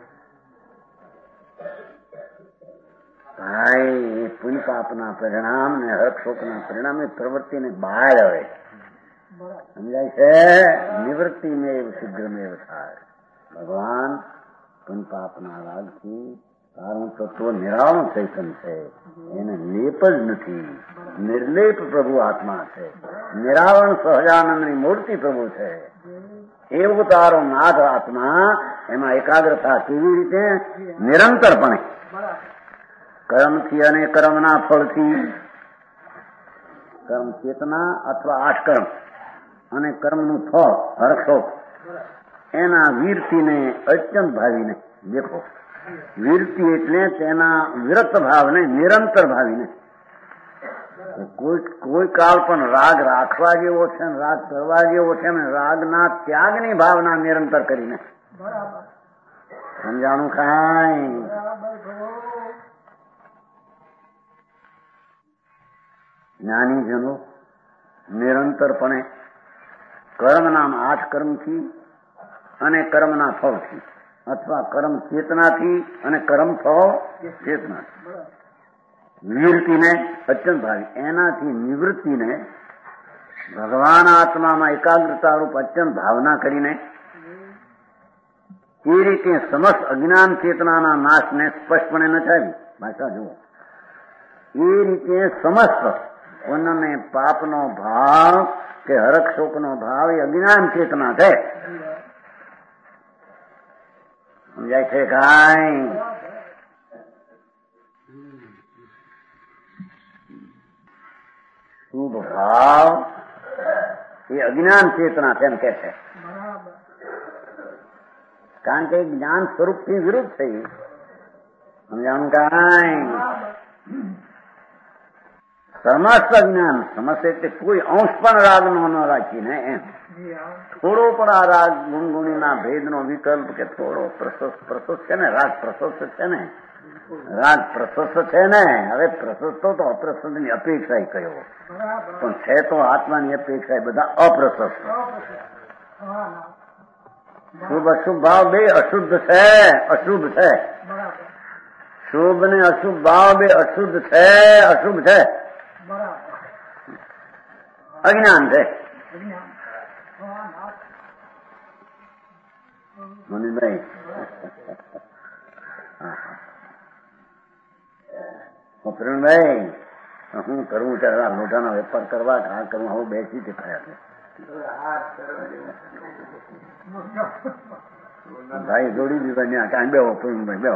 ભાઈ પુણ્ય પાપના પરિણામ ને હર્ષ શોકના પરિણામે પ્રવૃત્તિને બહાર આવે સમજાય છે. નિવૃત્તિમેવ શીઘ્રમેવ થાય. ભગવાન પુણ્ય પાપના રાગથી તારું તત્વ નિરાવણ ચૈતન છે, એને લેપ જ નથી. નિર્લેપ પ્રભુ આત્મા છે, નિરાવરણ સહજાનંદની મૂર્તિ પ્રભુ છે. એવું તારો નાથ આત્મા, એમાં એકાગ્રતા કેવી રીતે? નિરંતરપણે કર્મથી અને કર્મના ફળથી, કર્મ ચેતના અથવા આઠકર્મ અને કર્મનું ફળ હર્ષોક, એના વીરતીને અત્યંત ભાવીને દેખો. વીરતી એટલે તેના વિરક્ત ભાવને નિરંતર ભાવીને. કોઈ કાળ પણ રાગ રાખવા જેવો છે, રાગ કરવા જેવો છે, રાગના ત્યાગની ભાવના નિરંતર કરીને. સમજાણું કાંઈ? જ્ઞાનીજનો નિરંતરપણે કર્મના આઠ કર્મથી અને કર્મના ફળથી અથવા કર્મ ચેતનાથી અને કર્મ ફળ ચેતનાથી નિવૃત્તિને અત્યંત ભાવી, એનાથી નિવૃત્તિને ભગવાન આત્મામાં એકાગ્રતા રૂપ અત્યંત ભાવના કરીને એ રીતે સમસ્ત અજ્ઞાન ચેતનાના નાશને સ્પષ્ટપણે નચાવી. ભાષા જુઓ. એ રીતે સમસ્ત પુણ્યને પાપનો ભાવ કે હરખ શોકનો ભાવ એ અજ્ઞાન ચેતના છે. સમજાય છે કાંઈ? શુભ ભાવ એ અજ્ઞાન ચેતના છે એમ કે છે. કારણ કે જ્ઞાન સ્વરૂપથી વિરુદ્ધ છે. સમજાણું કાંઈ? સમસ્ત જ્ઞાન, સમસ્ત એટલે કોઈ અંશ પણ રાગનો ન રાખીને એમ થોડો પણ આ રાગ ગુણગુણીના ભેદનો વિકલ્પ કે થોડો પ્રશસ્ત છે ને, રાગ પ્રશસ્ત છે ને, રાગ પ્રશસ્ત છે ને. હવે પ્રશસ્તો તો અપ્રશસ્તની અપેક્ષા કયો, પણ છે તો આત્માની અપેક્ષા બધા અપ્રશસ્ત. શુભ અશુભ ભાવ બે અશુદ્ધ છે, અશુભ છે. શુભ ને અશુભ ભાવ બે અશુદ્ધ છે, અશુભ છે, અજ્ઞાન છે. મનીષભાઈ પ્રવીણભાઈ, શું કરવું ત્યારે લોઢાનો વેપાર કરવા આ કરવું, હવે બેસી જ થયા. ભાઈ જોડી દીધા ત્યાં કાંઈ બેહો પ્રવીણભાઈ, બેહો.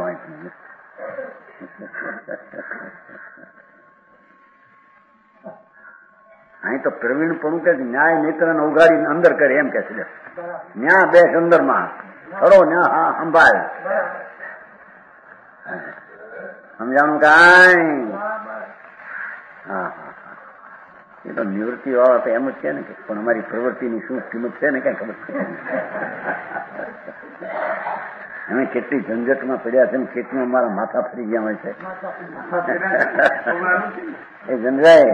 અહીં તો પ્રવીણ પણ કે ન્યાય નેત્રને ઉગાડીને અંદર કરે એમ કે છે. ન્યા બેસ અંદરમાં ખરો, ન્યા સંભાળ. સમજાણું કાંઈ? હા, એ તો નિવૃત્તિ વાળા તો એમ જ છે ને કે પણ અમારી પ્રવૃત્તિની શું કિંમત છે ને કઈ ખબર છે. અમે કેટલી ઝંઝટમાં પડ્યા છે ને કેટલું અમારા માથા ફરી ગયા હોય છે. એ જનરાય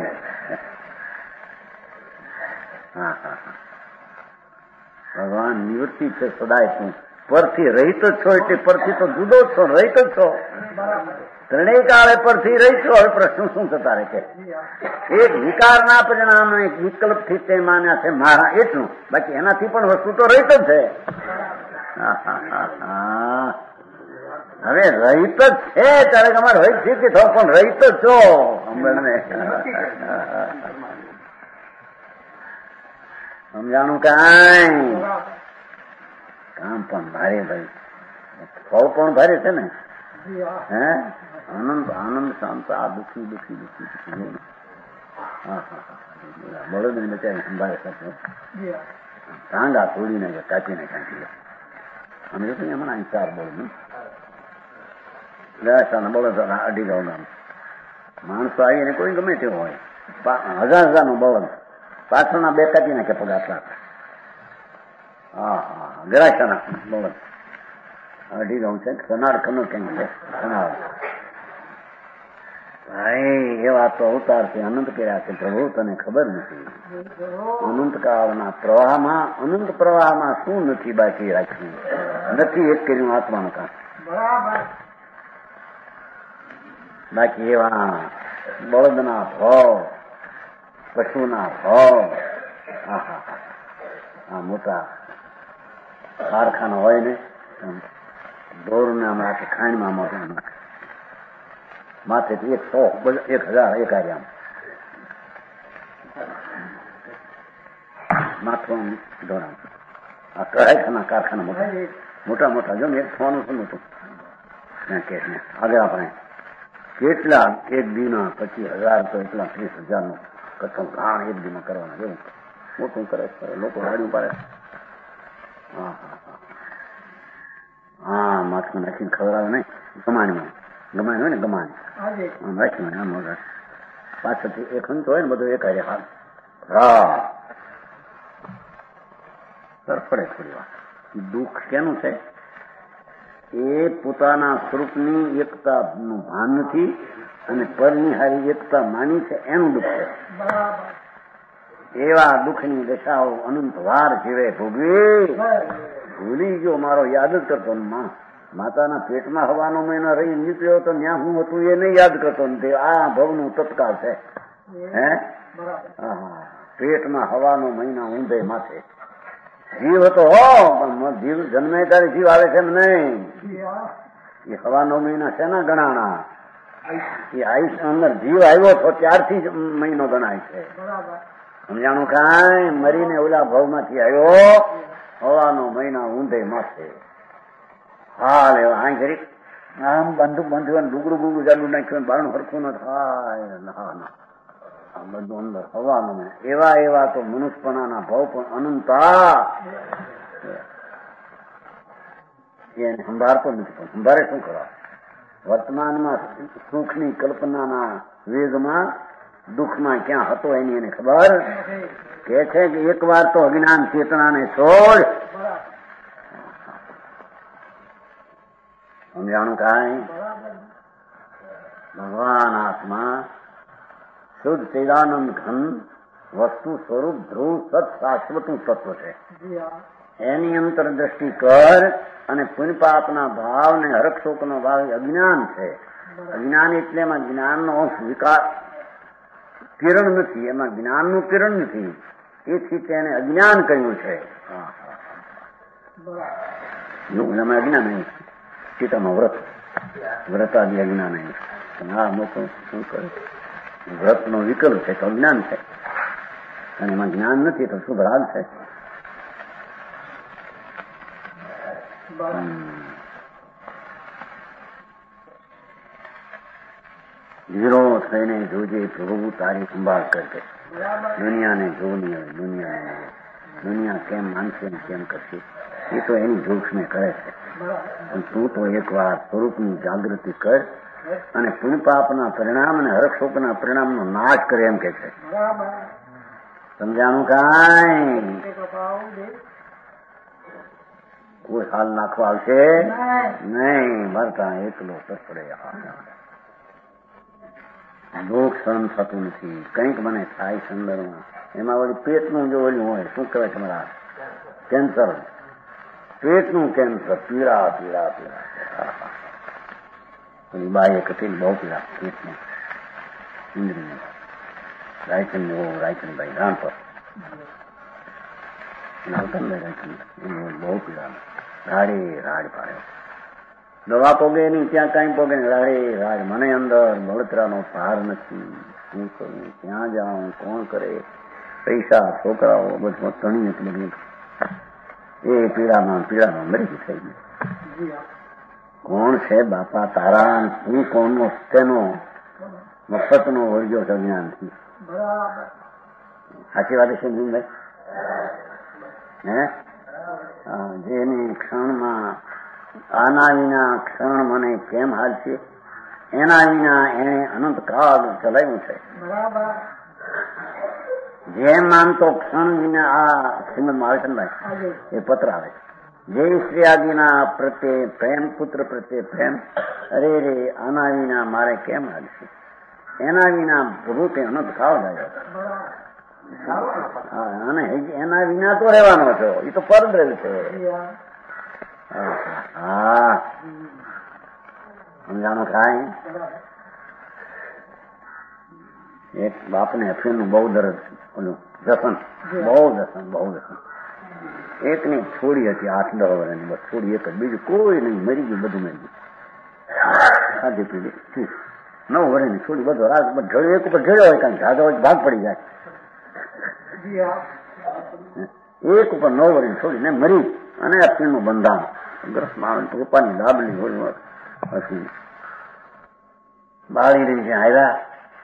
ભગવાન નિવૃત્તિ છે સદાય. તું પરથી રહિત જ છો એટલે પરથી તો જુદો જ છો, રહિત જ છો. ત્રણેય કાળે પરથી રહી છો. હવે પ્રશ્ન શું થતા રહે છે? એક વિકારના પરિણામ એક વિકલ્પથી તે માન્યા છે મારા, એટલું. બાકી એનાથી પણ વસ્તુ તો રહિત જ છે. હવે રહિત જ છે ત્યારે તમારે રહિત સ્થિતિ થો, પણ રહિત જ છો. સમજાણું કાંઈ? કામ પણ ભારે ભાઈ, ફળ પણ ભારે છે ને. હે આનંદ આનંદ શાંત, આ દુઃખી દુઃખી દુઃખી દુઃખી. બળદ ને બચારી સંભાળે સાથે ટાંગા તોડીને કાચીને કાંચી અમે જોશું ને હમણાં 4 બળદ બળદ અઢી ગામ માણસો આવીને કોઈ ગમે તેવો હોય, 1000 નો બળદ પાછળના 2 કાચી નાખે પગ આટલા. ગરાશાના બળદ અઢી ગામ છે. કનાડ કનો કેમ છે? કનાડ ભાઈ એવા તો અવતારથી અનંત કર્યા છે પ્રભુ, તને ખબર નથી. અનંત કાળના પ્રવાહમાં, અનંત પ્રવાહમાં શું નથી બાકી રાખ્યું? નથી એક કર્યું આત્માનું કામ. બાકી એવા બળદના ભાવ, પશુના ભાવ, આ મોટા કારખાના હોય ને, દોરને આમ ખાંડમાં મોટા નાખે માથેથી 100, 1000 એક આર્યામ માથું દોરામ. આ કારખાના મોટા મોટા જો એક થવાનું શું મોટું કે આગળ આપણે કેટલા એક દિના 25,000 તો એટલા 30,000 કથમ ઘાણ એક દિનમાં કરવાના જેવું મોટું કરે લોકો ગાડી પાડે. હા માથું નાખીને ખબર આવે નહીં. ગમાણ હોય ને ગમાણ રાખ્યું આમ વગર પાછળથી એક હંત હોય ને બધું એક હારે હાલ પડે થોડી વાર. દુઃખ કેનું છે? એ પોતાના સ્વરૂપની એકતાનું ભાન નથી અને પરની હારી એકતા માની છે એનું દુઃખ છે. એવા દુઃખની દશાઓ અનંત વાર જીવે ભોગવી. ભૂલી ગયો મારો યાદ જ કરતો માણસ. માતાના પેટમાં હવાનો મહિનો રહી નીકળ્યો તો ત્યાં હું હતું એ નહીં યાદ કરતો નથી. આ ભવનું તત્કાળ છે. હે પેટમાં હવાનો મહિના ઊંધે માથે જીવ હતો પણ જીવ જન્મે ત્યારે જીવ આવે છે એમ નહીં. એ હવાનો મહિના શેના ગણાણા? એ આયુષ અંદર જીવ આવ્યો તો ત્યારથી જ મહિનો ગણાય છે. સમજાણું કાંઈ? મરીને ઓલા ભવમાંથી આવ્યો હવાનો મહિના ઊંધે માથે. હાલ એવા આ ઘડી આમ બંધુને ડુગડું બુગડું ચાલુ નાખ્યું બારણું હરખું ન થાય. આ બધું અંદર હવાનું એવા તો મનુષ્યપણાના ભાવ પણ અનંતા એને સંભાળતો નથી. પણ સંભાળે શું કરવા? વર્તમાનમાં સુખની કલ્પનાના વેગમાં દુઃખમાં ક્યાં હતો એની એને ખબર કે છે કે એક વાર તો અજ્ઞાન ચેતનાને છોડ. સમજાણું કાંઈ? ભગવાન આત્મા શુદ્ધ ચિદાનંદ ઘન વસ્તુ સ્વરૂપ ધ્રુવ સત શાશ્વતું તત્વ છે. એની અંતરદ્રષ્ટિ કર અને પુણ્યપાપના ભાવ ને હરકશોકનો ભાવ અજ્ઞાન છે. અજ્ઞાન એટલે એમાં જ્ઞાનનો અંશ વિકાસ કિરણ નથી, એમાં જ્ઞાનનું કિરણ નથી. તેથી તેને અજ્ઞાન કહ્યું છે. એમાં અજ્ઞાન નહીં. ચિત્તમાં વ્રત આદિ અજ્ઞાન નહીં. આ લોકો શું કરે? વ્રતનો વિકલ્પ છે તો અજ્ઞાન છે અને એમાં જ્ઞાન નથી તો શું ભરાગ છે? ધીરો થઈને જોજે પ્રભુ તારી સંભાળ કરશે. દુનિયાને જોની હવે દુનિયા કેમ માનશે ને કેમ કરશે એ તો એની જોખમે કરે છે. પણ તું તો એકવાર સ્વરૂપની જાગૃતિ કર અને પુણ્યપાપના પરિણામ અને હરકશોકના પરિણામનો નાશ કરે એમ કે છે. સમજાણું કાંઈ? કોઈ હાલ નાખવા આવશે નહીં. ભરતા એકલો પડે. દુઃખ સહન થતું નથી. કંઈક મને થાય સંદર્ભમાં એમાં વળી પેટનું જો ઓલું હોય શું કહેવાય તમારા કેન્સર, પેટનું કેન્સર, પીડા બાએ કથિન બહુ પીડા પેટમાં ઇન્દ્રિય રાયચંદભાઈ રાણપર બહુ પીડા રાડ પાડ્યો. દવા પોગે નહીં ત્યાં કાંઈ પોગે નહીં. રાડ મને અંદર બળતરાનો પાર નથી. શું કરું? ક્યાં જાઉં? કોણ કરે? પૈસા છોકરાઓ બધું તણી એટલું એ પીડામાં મરી થઈ ગયું. કોણ છે બાપા તારા? તું કોણનો તેનો મફતનો વળગ્યો છે જ્ઞાનથી. સાચી વાત છે ભાઈ? જેની ક્ષણમાં આના વિના ક્ષણ મને કેમ હાલશે એના વિના એને અનંત કાળ ચલાવ્યું છે. જેમ માનતો ક્ષણ વિના આ શ્રીમદમાં આવે છે ને ભાઈ એ પત્ર આવે છે. જય શ્રી આદિના પ્રત્યે પ્રેમ, પુત્ર પ્રત્યે પ્રેમ. અરે રે આના વિના મારે કેમ હાલશે? એના વિના પ્રભુ તે અનંત ખાવ જાય. અને એના વિના તો રહેવાનો છો, એ તો પરદ્રવ છે. હા સમજાણો ખાય. એક બાપને અફીણનું બહુ દર્દ, ઓલું દસન, બહુ દસન. એકની છોડી હતી 8-10 વર્ષની, બસ છોડી એક જ, બીજું કોઈ નહીં, મરી ગયું, બધું મરી ગયું. ખાધી પીધી 9 વર્ષની છોડી, બધો રાત ઢળ્યો, એક ઉપર ઢળ્યો હોય, કારણ ઝાઝો હોય ભાગ પડી જાય. એક ઉપર 9 વર્ષની છોડી ને મરી, અને અફીણનું બંધાણ ગ્રસમાં પપ્પાની દાબલી હોય અફીણ બાળી રહી છે. આવ્યા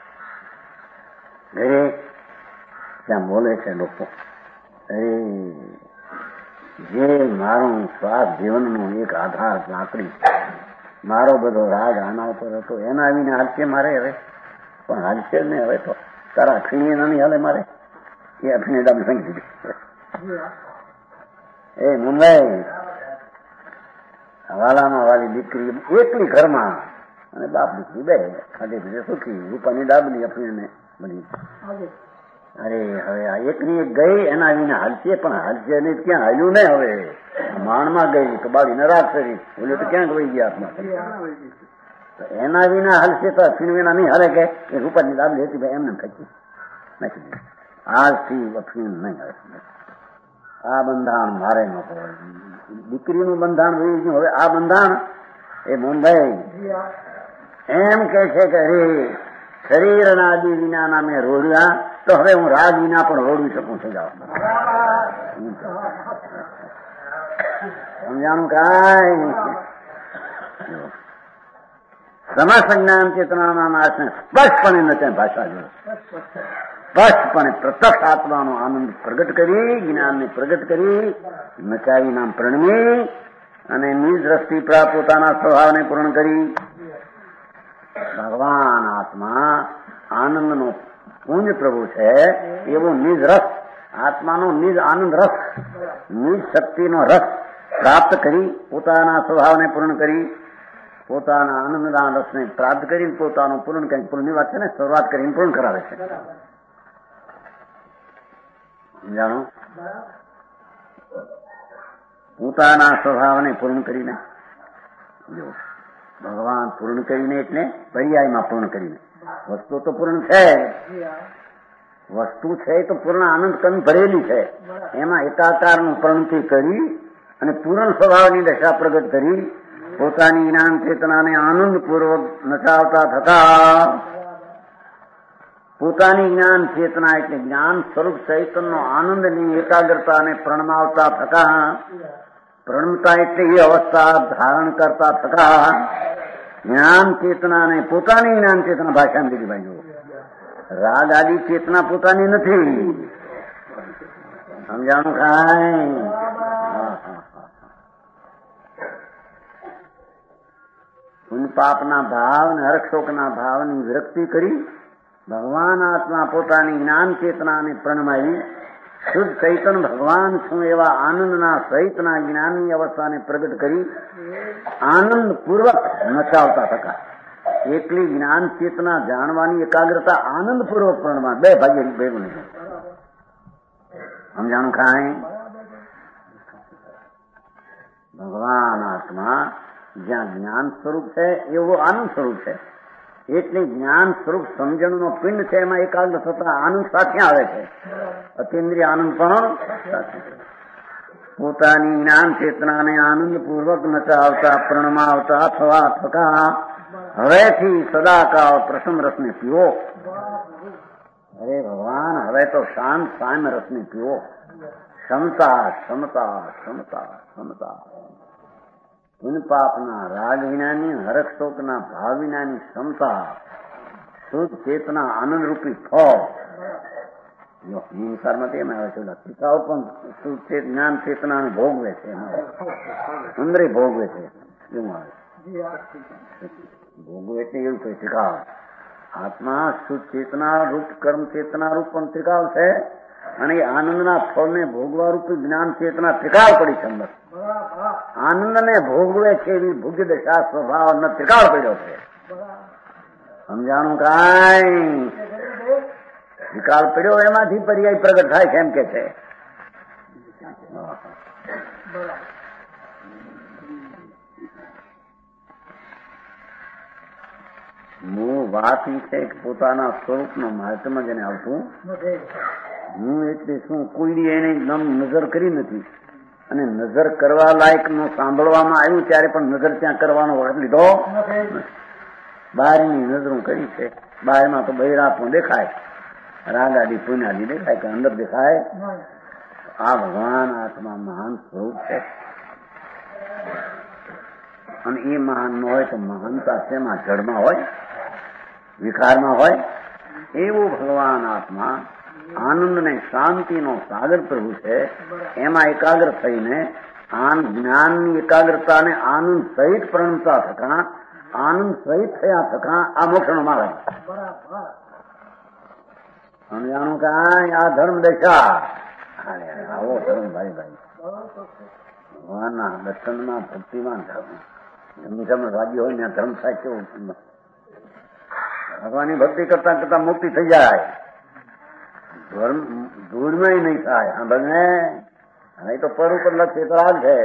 ઘરે, ત્યાં બોલે છે લોકો, અરે જે મારું શ્વાસ જીવનનો એક આધાર લાકડી, મારો બધો રાગ આના ઉપર હતો, એના આવીને હાલશે મારે હવે, પણ હાલશે જ નહીં હવે તો. તારા અફીણી નાની હાલે મારે, એ અફીણી ડાબી ફેંકી દીધી. એ મુંબઈ વાલામાં વાલી દીકરી એકલી ઘરમાં, અને બાપ દીકરી બે ખાધે પીધે સુખી, રૂપાની ડાબલી અફીણને બધી. અરે હવે આ એકની એક ગઈ, એના વિના હાલશે, પણ હાલશે નહીં ક્યાં હાલ્યું ને. હવે માણમાં ગઈ તો બાળીને રાખ કરી, બોલે તો ક્યાંક વહી ગયા હાથમાં. એના વિના હાલશે તો અફીણ વિના નહીં હાલે કે. એ રૂપાની ડાબલી હતી ભાઈ, એમને ફેંકી નાખી દીધી. આજથી અફીણ નહીં આવે. આ બંધાણ મારે ન હોય, દીકરીનું બંધાણ વહી ગયું. હવે આ બંધાણ એ મુંબઈ એમ કે છે કે અરે શરીરના આદિ વિનાના મેં રોડ્યા, તો હવે હું રાગ વિના પણ રોડવી શકું છું. જાઓ સમજાણું કાંઈ. સમસજ્ઞાન ચેતનાના નાશને સ્પષ્ટપણે નચે ભાષા જો, સ્પષ્ટપણે પ્રત્યક્ષ આત્માનો આનંદ પ્રગટ કરી, જ્ઞાનને પ્રગટ કરી, નચાવી નામ પ્રણમી, અને નિજ દ્રષ્ટિ પ્રાપ્ત પોતાના સ્વભાવને પૂર્ણ કરી. ભગવાન આત્મા આનંદનો પુંજ પ્રભુ છે, એવો નિજ રસ, આત્માનો નિજ આનંદ રસ, નિજ શક્તિનો રસ પ્રાપ્ત કરી, પોતાના સ્વભાવને પૂર્ણ કરી, પોતાના આનંદના રસને પ્રાપ્ત કરીને પોતાનું પૂર્ણ કરી. પૂર્ણની વાત છે ને, શરૂઆત કરીને પૂર્ણ કરાવે છે. જાણો, પોતાના સ્વભાવને પૂર્ણ કરીને, જો ભગવાન પૂર્ણ કરીને એટલે પર્યાયમાં પૂર્ણ કરીને. વસ્તુ તો પૂર્ણ છે, વસ્તુ છે તો પૂર્ણ આનંદ કંદ ભરેલી છે. એમાં એકાકારનું પ્રણતિ કરી અને પૂર્ણ સ્વભાવની દશા પ્રગટ કરી, પોતાની જ્ઞાન ચેતનાને આનંદપૂર્વક નચાવતા થતા, પોતાની જ્ઞાન ચેતના એટલે જ્ઞાન સ્વરૂપ ચૈતનનો આનંદની એકાગ્રતાને પ્રણમાવતા થતા, પ્રણમતા એટલે એ અવસ્થા ધારણ કરતા થતા, જ્ઞાન ચેતનાને પોતાની જ્ઞાન ચેતના ભાષામાં દીધી. ભાઈ જુઓ, રાગ આદિ ચેતના પોતાની નથી. સમજાણું કાંઈ. પાપના ભાવ ને હર્ષોકના ભાવની વિરક્તિ કરી, ભગવાન આત્મા પોતાની જ્ઞાન ચેતનાને પ્રણમાવી, શુદ્ધ ચૈતન ભગવાન છું એવા આનંદના સહિતના જ્ઞાનની અવસ્થાને પ્રગટ કરી, આનંદપૂર્વક નચાવતા થતા. એકલી જ્ઞાન ચેતના જાણવાની એકાગ્રતા આનંદપૂર્વક પ્રણમા, બે ભાગ્ય ભેગું નહીં. સમજાણું કાંઈ. ભગવાન આત્મા જ્યાં જ્ઞાન સ્વરૂપ છે એવું આનંદ સ્વરૂપ છે, એટલે જ્ઞાન સ્વરૂપ સમજણનો પિંડ છે, એમાં એકાગ્ર થતા આનંદ સાથે આવે છે. અતિન્દ્રિય આનંદ પણ પોતાની જ્ઞાન ચેતનાને આનંદપૂર્વક નચાવતા, પ્રણમાવતા થવા થતા હવેથી સદાકાળ પ્રસન્ન રસને પીવો. અરે ભગવાન, હવે તો શાંત સામ્ય રસને પીવો. ક્ષમતા ક્ષમતા ક્ષમતા ક્ષમતા. પુન પાપના રાગ વિનાની, હરખ શોકના ભાવ વિનાની ક્ષમતા, શુદ્ધ ચેતના આનંદરૂપી ફળ. સંસારમાં તેમ આવે છે, પિતાઓ પણ શુદ્ધ જ્ઞાન ચેતનાને ભોગવે છે, અંદરે ભોગવે છે. એવું આવે ભોગવે એટલે એવું કઈ ત્રિકાળ. આત્મા શુદ્ધ ચેતના રૂપ કર્મ ચેતના રૂપ પણ ત્રિકાળ છે, અને એ આનંદના ફળને ભોગવા રૂપી જ્ઞાન ચેતના ત્રિકાળ પડી છે. અંદર આનંદને ભોગવે છે એવી ભોગ્ય દશા સ્વભાવ ત્રિકાળ પડ્યો છે. સમજાણું કાંઈ વિકાલ પડ્યો એમાંથી પર્યાય પ્રગટ થાય છે એમ કે છે. મૂળ વાત એ છે કે પોતાના સ્વરૂપનું મહાત્મા જેને આવતું હું એટલે શું કોઈ એને નજર કરી નથી અને નજર કરવા લાયક નું સાંભળવામાં આવ્યું ત્યારે પણ નજર ત્યાં કરવાનો વખત લીધો. બહારની નજરું કરી છે. બહારમાં તો બહિરાત્મા દેખાય, રાગાડી પુનાડી દેખાય કે અંદર દેખાય. આ ભગવાન આત્મા મહાન સ્વરૂપ છે અને એ મહાન ન હોય તો મહાનતા શેમાં? જડમાં હોય, વિકારમાં હોય. એવું ભગવાન આત્મા આનંદ ને શાંતિનો સાગર પ્રભુ છે. એમાં એકાગ્ર થઈને જ્ઞાનની એકાગ્રતાને આનંદ સહિત પ્રણતા થતા, આનંદ સહિત થયા થતા આ મોક્ષનો માર્ગ. સમજાણું કે આ ધર્મ દશા. આવો ધર્મ ભાઈ ભગવાનના દર્શનમાં ભક્તિમાં ધર્મ તમે રાજી હોય ને આ ધર્મ થાય કેવું? ભગવાનની ભક્તિ કરતા કરતા મુક્તિ થઈ જાય, ધૂળમાં નહીં થાય. હા ભગને અહીં તો પર ઉપર લક્ષે તો રાગ છે.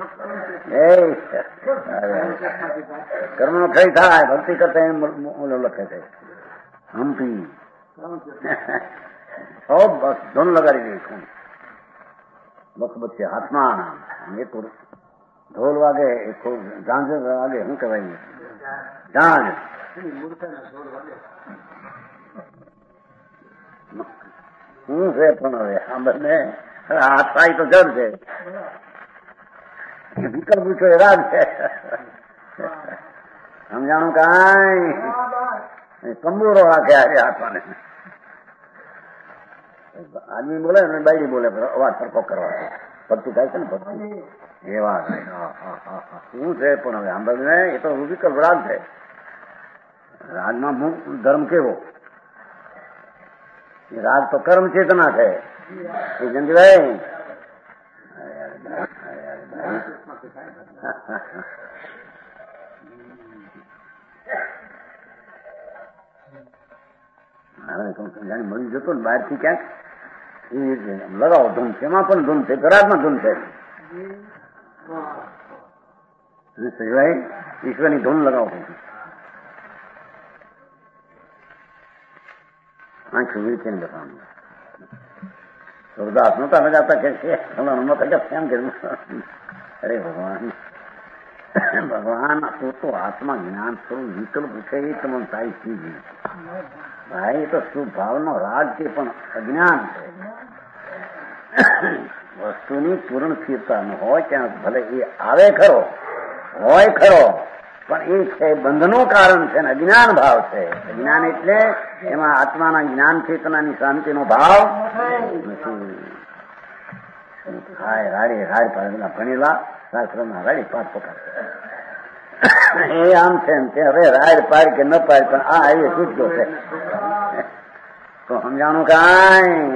કર્મનો ક્ષય થાય, ભક્તિ કરતા એમ ઓલો લખે છે હમ્પી. સૌ બસ ધૂન લગાડી દઈશું બસ વચ્ચે હાથમાં એક ઢોલ વાગે, એક ઝાંઝર વાગે. શું કહેવાય? ઝાંઝ. શું છે પણ હવે આ બંને હાથ થાય તો જડ છે, વિકલ્પ પૂછો એ રાગ છે. સમજાણું કાંઈ? કંબુરો રાખે આજે હાથવાને. આદમી બોલે ને બાયડી બોલે, અવાજ સરખો કરવા ભક્તિ થાય છે ને. ભક્તિ એવા શું છે પણ હવે સાંભળને એ તો વિકલ્પ રાગ છે. રાગમાં ધર્મ કેવો? રાગ તો કર્મ ચેતના છે. એ જંગભાઈ મળી જતો ને બહાર થી ક્યાંક લગાવો ધૂન છે. એમાં પણ ધૂન છે, ઘરાટમાં ધૂન છે. ઈશ્વરની ધૂન લગાવો. આંખ વીરકે બેઠવાનું. સુરદાસ નતા લગાતા કે કેમ કે અરે ભગવાન ભગવાન તું તો આત્મા જ્ઞાન સ્વરૂપ વિકલ્પ છે એ તમને સારી ચીજ ભાઈ. તો સુભાવનો રાગ છે પણ અજ્ઞાન છે. વસ્તુની પૂર્ણ સ્થિરતા ન હોય ત્યાં ભલે એ આવે ખરો, હોય ખરો, પણ એ છે બંધનું કારણ છે ને અજ્ઞાન ભાવ છે. અજ્ઞાન એટલે એમાં આત્માના જ્ઞાન ચેતનાની શાંતિનો ભાવ નથી. રાડી રાડ પાડેલા ભણેલા શાસ્ત્રમાં રાડી પાઠ પકડ એ આમ છે ને તે હવે રાડ પાડ કે ન પાડ પણ આ એ છૂટજો છે. તો સમજાણું કાંઈ?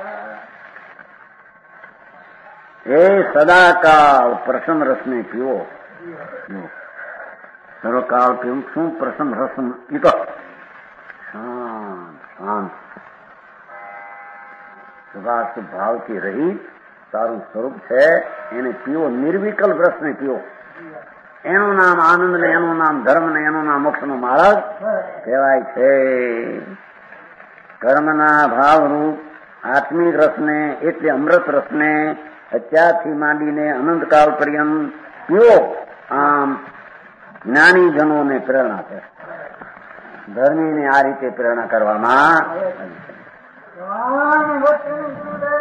એ સદાકાળ પ્રસન્ન રસને પીવો. સર્વકાળ પીવું શું? પ્રસન્ન રસ. એ તો શાંત સુભાષ ભાવથી રહી તારું સ્વરૂપ છે એને પીવો. નિર્વિકલ્પ રસને પીવો. એનું નામ આનંદ ને એનું નામ ધર્મ ને એનું નામ મોક્ષનો માર્ગ કહેવાય છે. કર્મના ભાવરૂપ આત્મિક રસને એટલે અમૃત રસને અત્યારથી માંડીને અનંતકાળ પર્યંત પીવો. આમ જ્ઞાનીજનોને પ્રેરણા છે. ધર્મીને આ રીતે પ્રેરણા કરવામાં